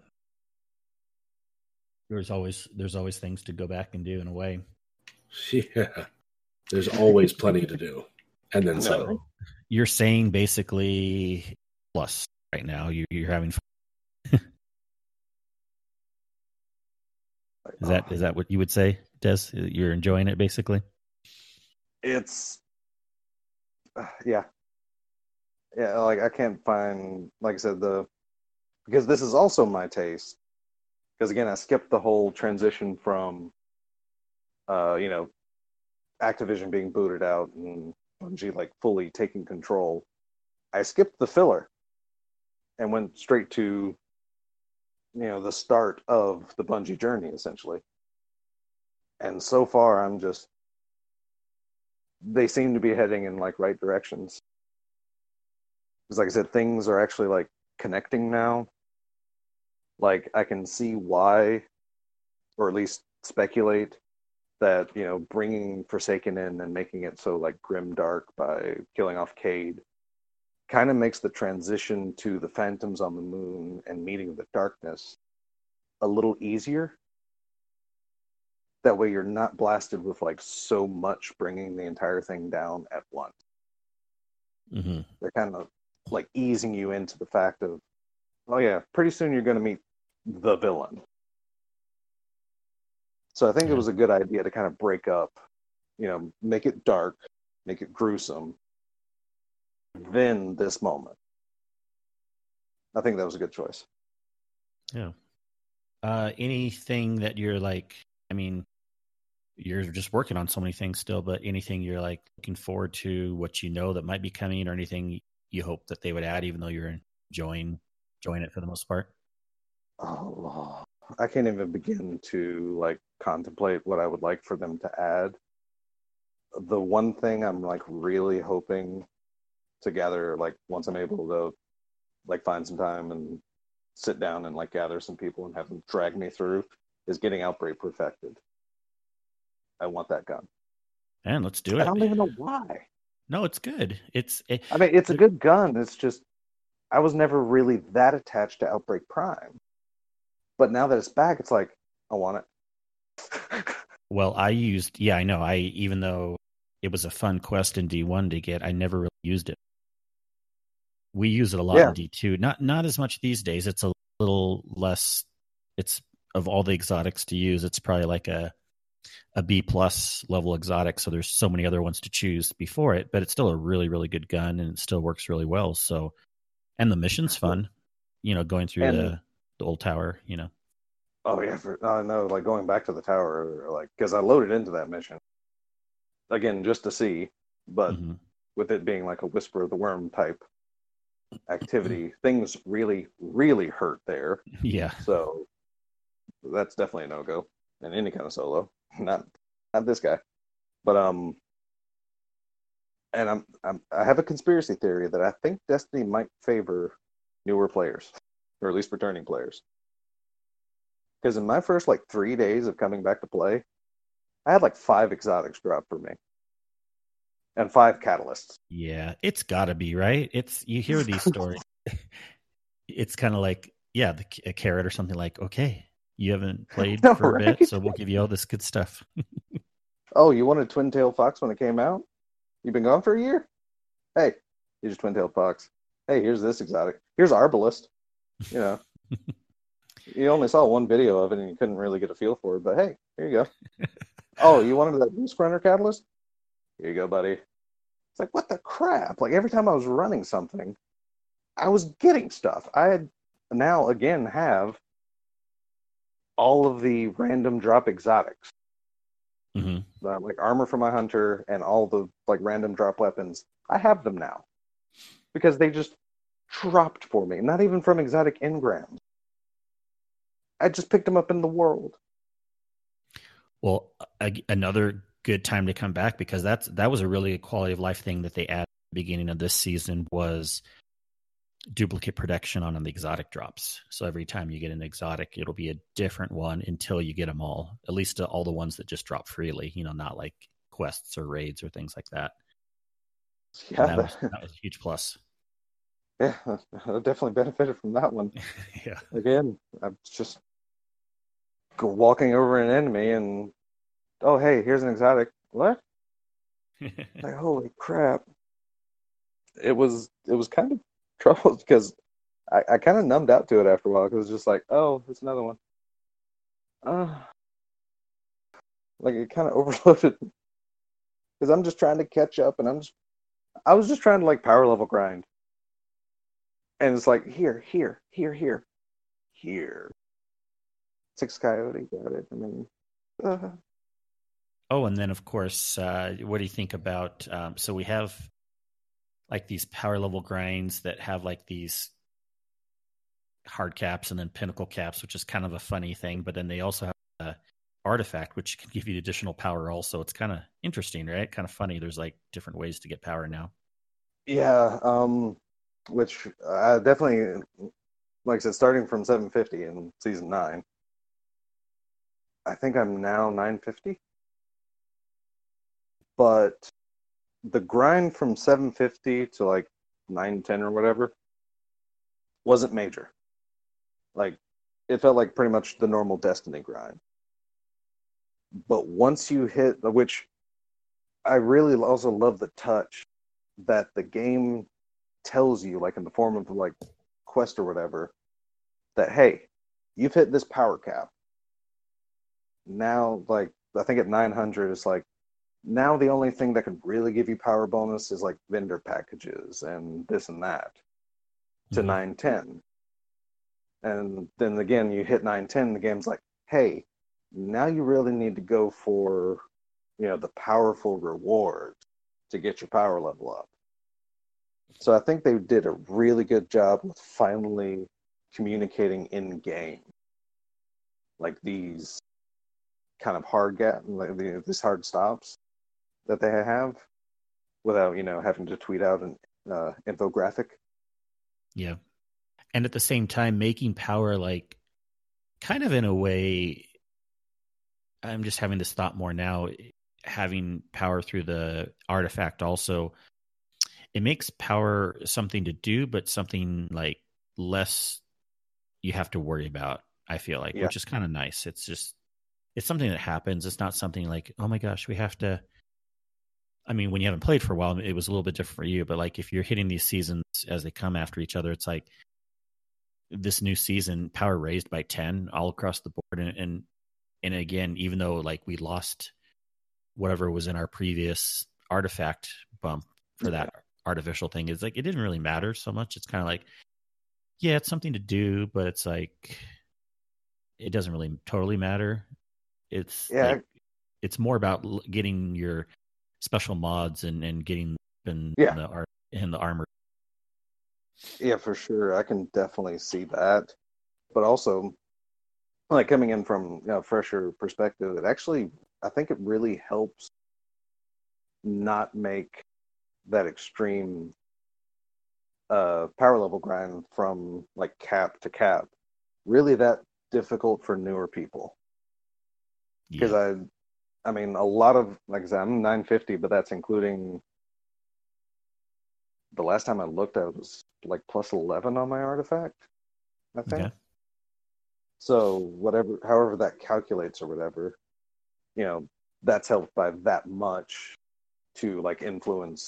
there's always things to go back and do in a way. Yeah, there's always plenty to do, and then some. You're saying basically plus right now. You're having fun. Is that what you would say, Des? You're enjoying it basically. It's yeah. Like I can't find, like I said, because this is also my taste. Because again, I skipped the whole transition from, Activision being booted out and Bungie like fully taking control. I skipped the filler and went straight to, the start of the Bungie journey essentially. And so far, they seem to be heading in like right directions. Because like I said, things are actually like connecting now. Like I can see why, or at least speculate that, bringing Forsaken in and making it so like grim dark by killing off Cade kind of makes the transition to the Phantoms on the Moon and meeting the darkness a little easier. That way you're not blasted with like so much bringing the entire thing down at once. Mm-hmm. They're kind of like easing you into the fact of, oh yeah, pretty soon you're going to meet the villain. So I think it was a good idea to kind of break up, make it dark, make it gruesome, then this moment. I think that was a good choice. Yeah. Anything that you're like, I mean, you're just working on so many things still, but anything you're like looking forward to, what that might be coming, or anything you hope that they would add, even though you're enjoying it for the most part? Oh, I can't even begin to like contemplate what I would like for them to add. The one thing I'm like really hoping to gather, like once I'm able to like find some time and sit down and like gather some people and have them drag me through, is getting Outbreak perfected. I want that gun. Man, let's do it. I don't even know why. No, it's good. It's a good gun. It's just I was never really that attached to Outbreak Prime. But now that it's back, it's like, I want it. Well, I know. Even though it was a fun quest in D1 to get, I never really used it. We use it a lot in D2. Not as much these days. It's a little less. It's, of all the exotics to use, it's probably like a B+ level exotic. So there's so many other ones to choose before it, but it's still a really, really good gun and it still works really well. So, and the mission's fun, going through the old tower, Oh yeah, no, like going back to the tower, like because I loaded into that mission again just to see, but with it being like a Whisper of the Worm type activity, things really, really hurt there. Yeah. So that's definitely a no-go in any kind of solo. Not this guy, but and I have a conspiracy theory that I think Destiny might favor newer players, or at least returning players. Because in my first 3 days of coming back to play, I had 5 exotics drop for me. And 5 catalysts. Yeah, it's gotta be, right? You hear these stories. It's kind of like, a carrot or something like, okay, you haven't played for a bit, so we'll give you all this good stuff. Oh, you wanted Twin Tail Fox when it came out? You've been gone for a year? Hey, here's your twin-tailed fox. Hey, here's this exotic. Here's Arbalest. You know, you only saw one video of it and you couldn't really get a feel for it, but hey, here you go. Oh, you wanted that Beast Runner Catalyst? Here you go, buddy. It's like, what the crap? Like, every time I was running something, I was getting stuff. I had now, again, have all of the random drop exotics. Like armor for my hunter and all the like random drop weapons. I have them now. Because they just dropped for me. Not even from exotic engrams. I just picked them up in the world. Well, another good time to come back, because that was a really good quality of life thing that they added at the beginning of this season, was duplicate protection on the exotic drops. So every time you get an exotic, it'll be a different one until you get them all, at least all the ones that just drop freely, not like quests or raids or things like that. Yeah, that was a huge plus. Yeah, I definitely benefited from that one. Yeah. Again, I'm just walking over an enemy and, oh, hey, here's an exotic. What? Like, holy crap. It was kind of trouble because I kind of numbed out to it after a while because it was just like, oh, it's another one. Like it kind of overloaded because I'm just trying to catch up and I was just trying to like power level grind. And it's like, here. 6 Coyote, got it. I mean, Oh, and then of course, what do you think about? So we have like these power level grinds that have like these hard caps and then pinnacle caps, which is kind of a funny thing. But then they also have an artifact, which can give you additional power. Also, it's kind of interesting, right? Kind of funny. There's like different ways to get power now. Yeah, which I definitely, like I said, starting from 750 in season 9. I think I'm now 950. But the grind from 750 to like 910 or whatever wasn't major. Like, it felt like pretty much the normal Destiny grind. But once you hit, which I really also love the touch that the game tells you, like in the form of like quest or whatever, that hey, you've hit this power cap. Now, like I think at 900, it's like now the only thing that could really give you power bonus is like vendor packages and this and that to 910. And then again, you hit 910, the game's like, hey, now you really need to go for, the powerful rewards to get your power level up. So I think they did a really good job with finally communicating in game, like these kind of hard these hard stops that they have, without having to tweet out an infographic. Yeah, and at the same time, making power like kind of in a way. I'm just having this thought more now. Having power through the artifact also, it makes power something to do, but something like less you have to worry about, I feel like, which is kind of nice. It's something that happens. It's not something like, oh my gosh, we have to. I mean, when you haven't played for a while, it was a little bit different for you, but like if you're hitting these seasons as they come after each other, it's like this new season, power raised by 10 all across the board. And again, even though like we lost whatever was in our previous artifact bump for that artificial thing, it's like it didn't really matter so much. It's kind of like, yeah, it's something to do, but it's like it doesn't really totally matter. It's like, it's more about getting your special mods and getting in the armor. Yeah, for sure. I can definitely see that. But also, like coming in from a fresher perspective, it actually, I think it really helps not make that extreme power level grind from like cap to cap really that difficult for newer people. Because I mean, a lot of, like I said, I'm 950, but that's including the last time I looked, I was like plus 11 on my artifact, I think. Okay. So however that calculates or whatever, that's helped by that much to like influence.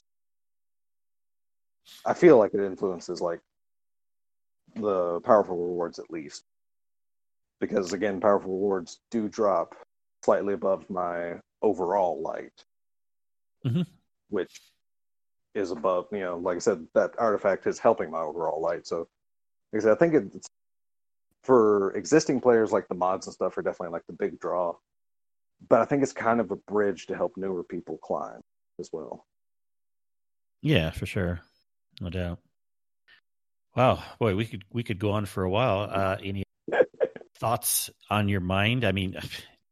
I feel like it influences like the powerful rewards at least, because again, powerful rewards do drop slightly above my overall light, which is above, like I said, that artifact is helping my overall light. So, like I said, I think it's for existing players, like the mods and stuff are definitely like the big draw. But I think it's kind of a bridge to help newer people climb as well. Yeah, for sure. No doubt. Wow, boy, we could go on for a while. Any thoughts on your mind? I mean,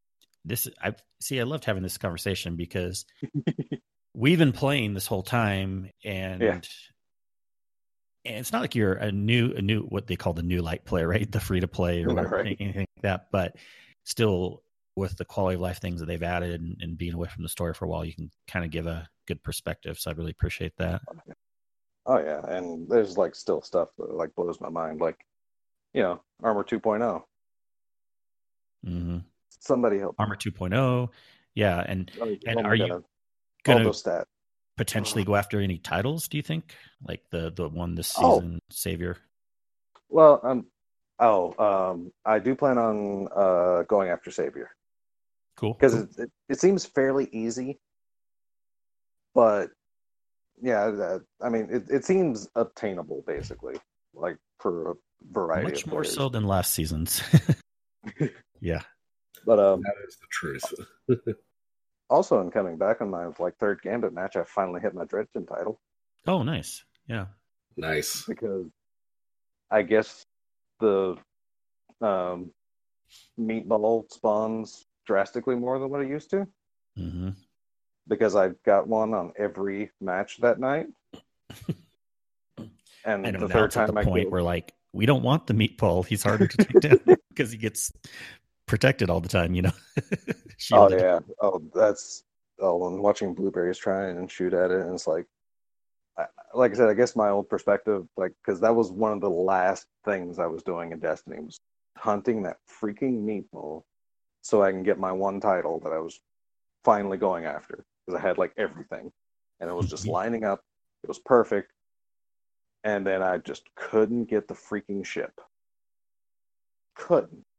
I loved having this conversation because we've been playing this whole time, and it's not like you're a new what they call the new light player, right? The free to play or whatever, anything like that. But still, with the quality of life things that they've added and being away from the story for a while, you can kind of give a good perspective. So I really appreciate that. Oh yeah, and there's like still stuff that like blows my mind, like Armor 2.0. Mm-hmm. Somebody help. Armor 2.0, yeah, and are you going to potentially go after any titles? Do you think, like the one this season, Savior? Well, I do plan on going after Savior. Cool, because it seems fairly easy, but yeah, I mean, it seems obtainable, basically, like for a variety much of more players. so than last season's. Yeah, but that is the truth. Also, in coming back on my like third Gambit match, I finally hit my Dredgen title. Oh, nice. Yeah, nice. Because I guess the meatball spawns drastically more than what it used to. Mm-hmm. Because I got one on every match that night. And I know the now third it's at time the I point killed... where like we don't want the meatball. He's harder to take down because he gets protected all the time. Oh yeah. When watching Blueberries try and shoot at it, and it's like I said, I guess my old perspective, like, because that was one of the last things I was doing in Destiny, was hunting that freaking meatball so I can get my one title that I was finally going after, because I had like everything and it was just lining up. It was perfect. And then I just couldn't get the freaking ship. Couldn't.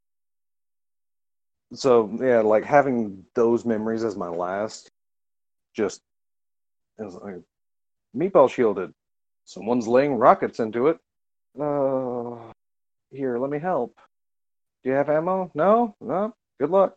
So yeah, like having those memories as my last, just like, meatball shielded. Someone's laying rockets into it. Here, let me help. Do you have ammo? No? No? Good luck.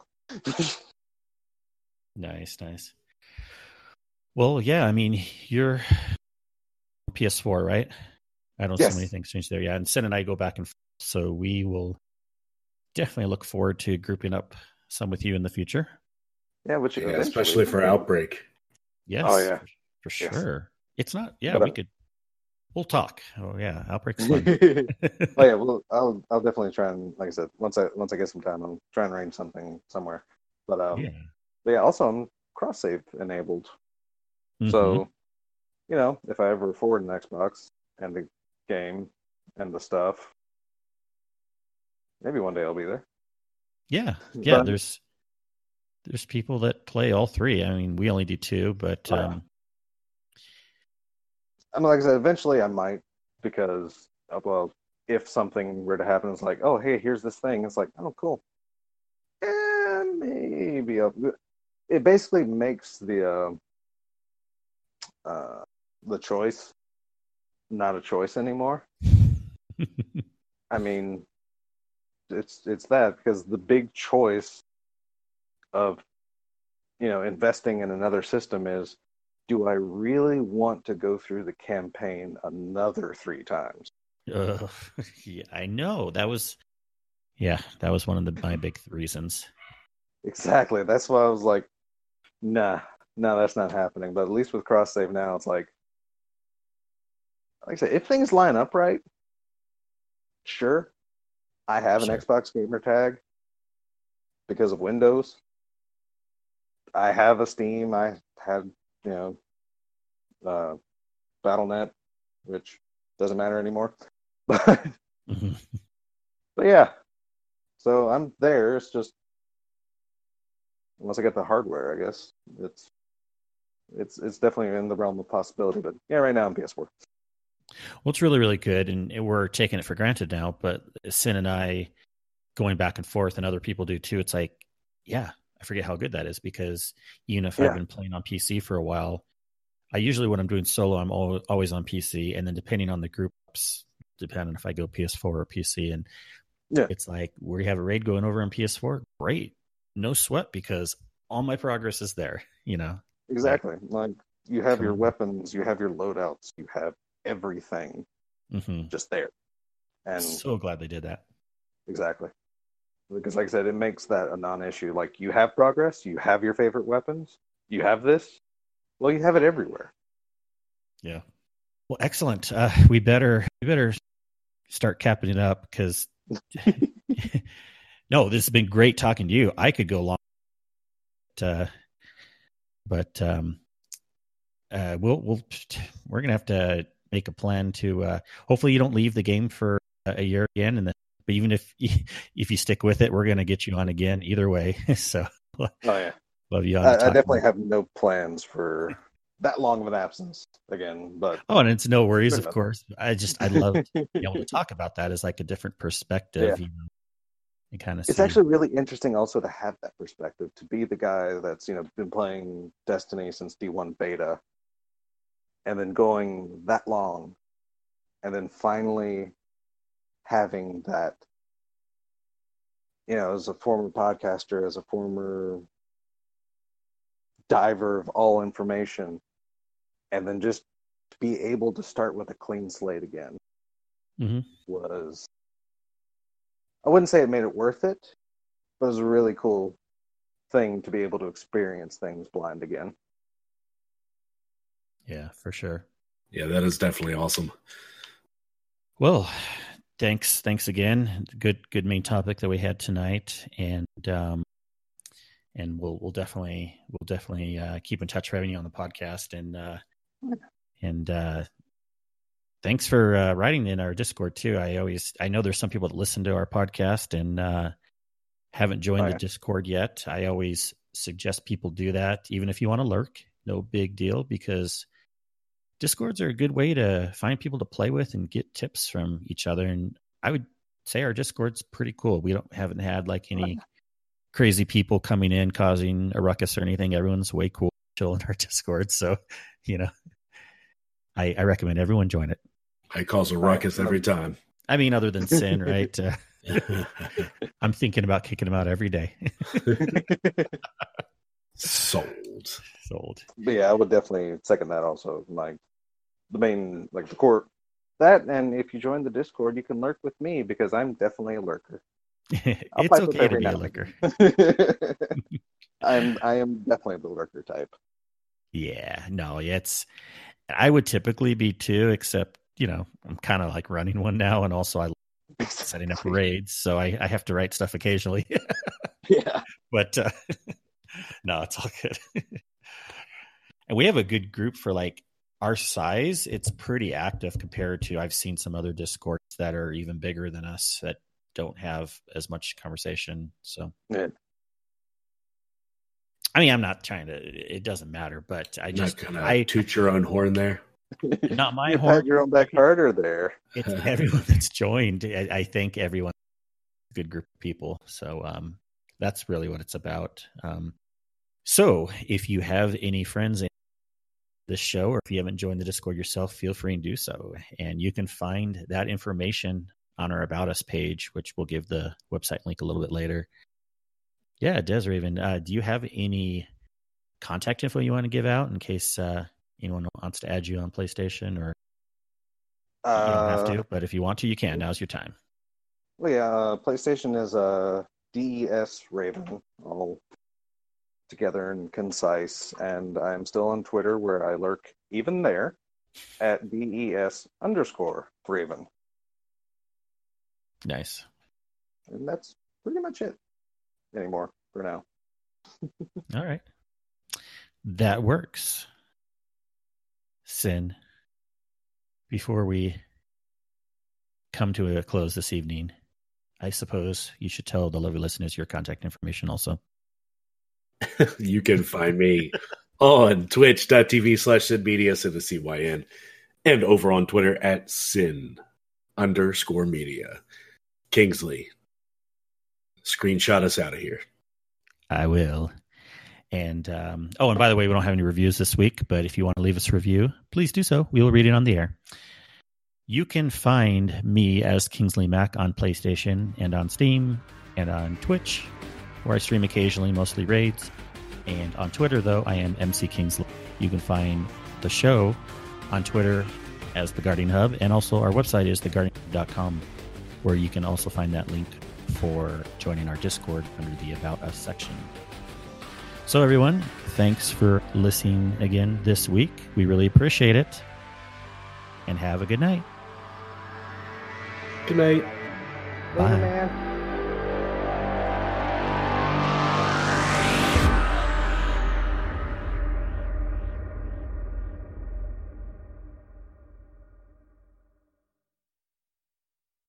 Nice. Well, yeah, I mean, you're PS4, right? I don't see many things change there. Yeah, and Sen and I go back and forth, so we will definitely look forward to grouping up some with you in the future. Yeah, especially for Outbreak. Yes. Oh yeah, for sure. It's not. Yeah, we'll talk. Oh yeah, Outbreak's fun. Oh yeah, well, I'll definitely try and, like I said, once I get some time, I'll try and arrange something somewhere. But also I'm cross save enabled, so if I ever forward an Xbox and the game and the stuff, maybe one day I'll be there. Yeah. There's people that play all three. I mean, we only do two, but I mean, like I said, eventually I might, because if something were to happen, it's like, oh hey, here's this thing. It's like, oh cool. And maybe it basically makes the choice not a choice anymore. I mean, it's that, because the big choice of investing in another system is, do I really want to go through the campaign another 3 times? Yeah, I know. That was one of my big reasons. Exactly. That's why I was like, nah, that's not happening. But at least with cross save now, it's like I said, if things line up right, sure. I have an Xbox gamer tag because of Windows. I have a Steam. I had, Battle.net, which doesn't matter anymore. But yeah, so I'm there. It's just, once I get the hardware, I guess it's it's definitely in the realm of possibility. But yeah, right now I'm PS4. Well, it's really, really good, and we're taking it for granted now. But Sin and I going back and forth, and other people do too. It's like, yeah, I forget how good that is, because even if I've been playing on PC for a while, I usually, when I'm doing solo, I'm always on PC, and then depending on the groups, depending if I go PS4 or PC, and it's like, we have a raid going over on PS4, great, no sweat, because all my progress is there, you know. Exactly. Like you have your weapons, you have your loadouts, you have everything just there. And so glad they did that. Exactly. Because like I said, it makes that a non-issue. Like, you have progress, you have your favorite weapons, you have this, well, you have it everywhere. Yeah. Well, excellent. We better start capping it up, because no, this has been great talking to you. I could go long, but we're gonna have to make a plan to. Hopefully, you don't leave the game for a year again, and then. But even if you stick with it, we're gonna get you on again either way. So, oh yeah, love you. I definitely have no plans for that long of an absence again. But and it's no worries, of course. I love being able to talk about that as like a different perspective. Yeah. You know, and kind of. It's actually really interesting also to have that perspective, to be the guy that's been playing Destiny since D1 beta, and then going that long, and then finally having that, as a former podcaster, as a former diver of all information, and then just to be able to start with a clean slate again was, I wouldn't say it made it worth it, but it was a really cool thing to be able to experience things blind again. Yeah, for sure. Yeah, that is definitely awesome. Well, thanks again. Good main topic that we had tonight, and we'll definitely keep in touch for having you on the podcast, and thanks for writing in our Discord too. I know there's some people that listen to our podcast and haven't joined the Discord yet. I always suggest people do that, even if you want to lurk. No big deal, because Discords are a good way to find people to play with and get tips from each other. And I would say our Discord's pretty cool. We haven't had like any crazy people coming in causing a ruckus or anything. Everyone's way cool, chill in our Discord. So, I recommend everyone join it. I cause a ruckus every time. I mean, other than Sin, right? I'm thinking about kicking him out every day. Sold. But yeah, I would definitely second that also. Like the main, like the core, that, and if you join the Discord, you can lurk with me, because I'm definitely a lurker. It's okay to be a lurker. I am definitely the lurker type. Yeah, no, I would typically be too, except, I'm kind of like running one now, and also I like setting up raids, so I have to write stuff occasionally. Yeah. But no, it's all good. And we have a good group for like our size. It's pretty active compared to, I've seen some other Discords that are even bigger than us that don't have as much conversation. So, yeah. I mean, I'm not trying to, it doesn't matter, but I toot your own horn there. Not my you horn. Pat your own back harder there. It's everyone that's joined. I think everyone's a good group of people. So that's really what it's about. So if you have any friends in this show, or if you haven't joined the Discord yourself, feel free and do so. And you can find that information on our About Us page, which we'll give the website link a little bit later. Yeah, Desraven, do you have any contact info you want to give out in case anyone wants to add you on PlayStation? Or you don't have to, but if you want to, you can. Now's your time. Well, yeah, PlayStation is DES Raven, all together and concise, and I'm still on Twitter, where I lurk even there at DES_Raven. Nice. And that's pretty much it anymore for now. All right. That works. Sin, before we come to a close this evening, I suppose you should tell the lovely listeners your contact information also. You can find me on twitch.tv/SynMedia, SynCYN, and over on Twitter at Syn_media. Kingsley, screenshot us out of here. I will. And and by the way, we don't have any reviews this week, but if you want to leave us a review, please do so. We will read it on the air. You can find me as Kingsley Mac on PlayStation and on Steam and on Twitch, where I stream occasionally, mostly raids. And on Twitter, though, I am MC Kingsley. You can find the show on Twitter as The Guardian Hub, and also our website is theguardianhub.com, where you can also find that link for joining our Discord under the About Us section. So everyone, thanks for listening again this week. We really appreciate it. And have a good night. Good night. Bye.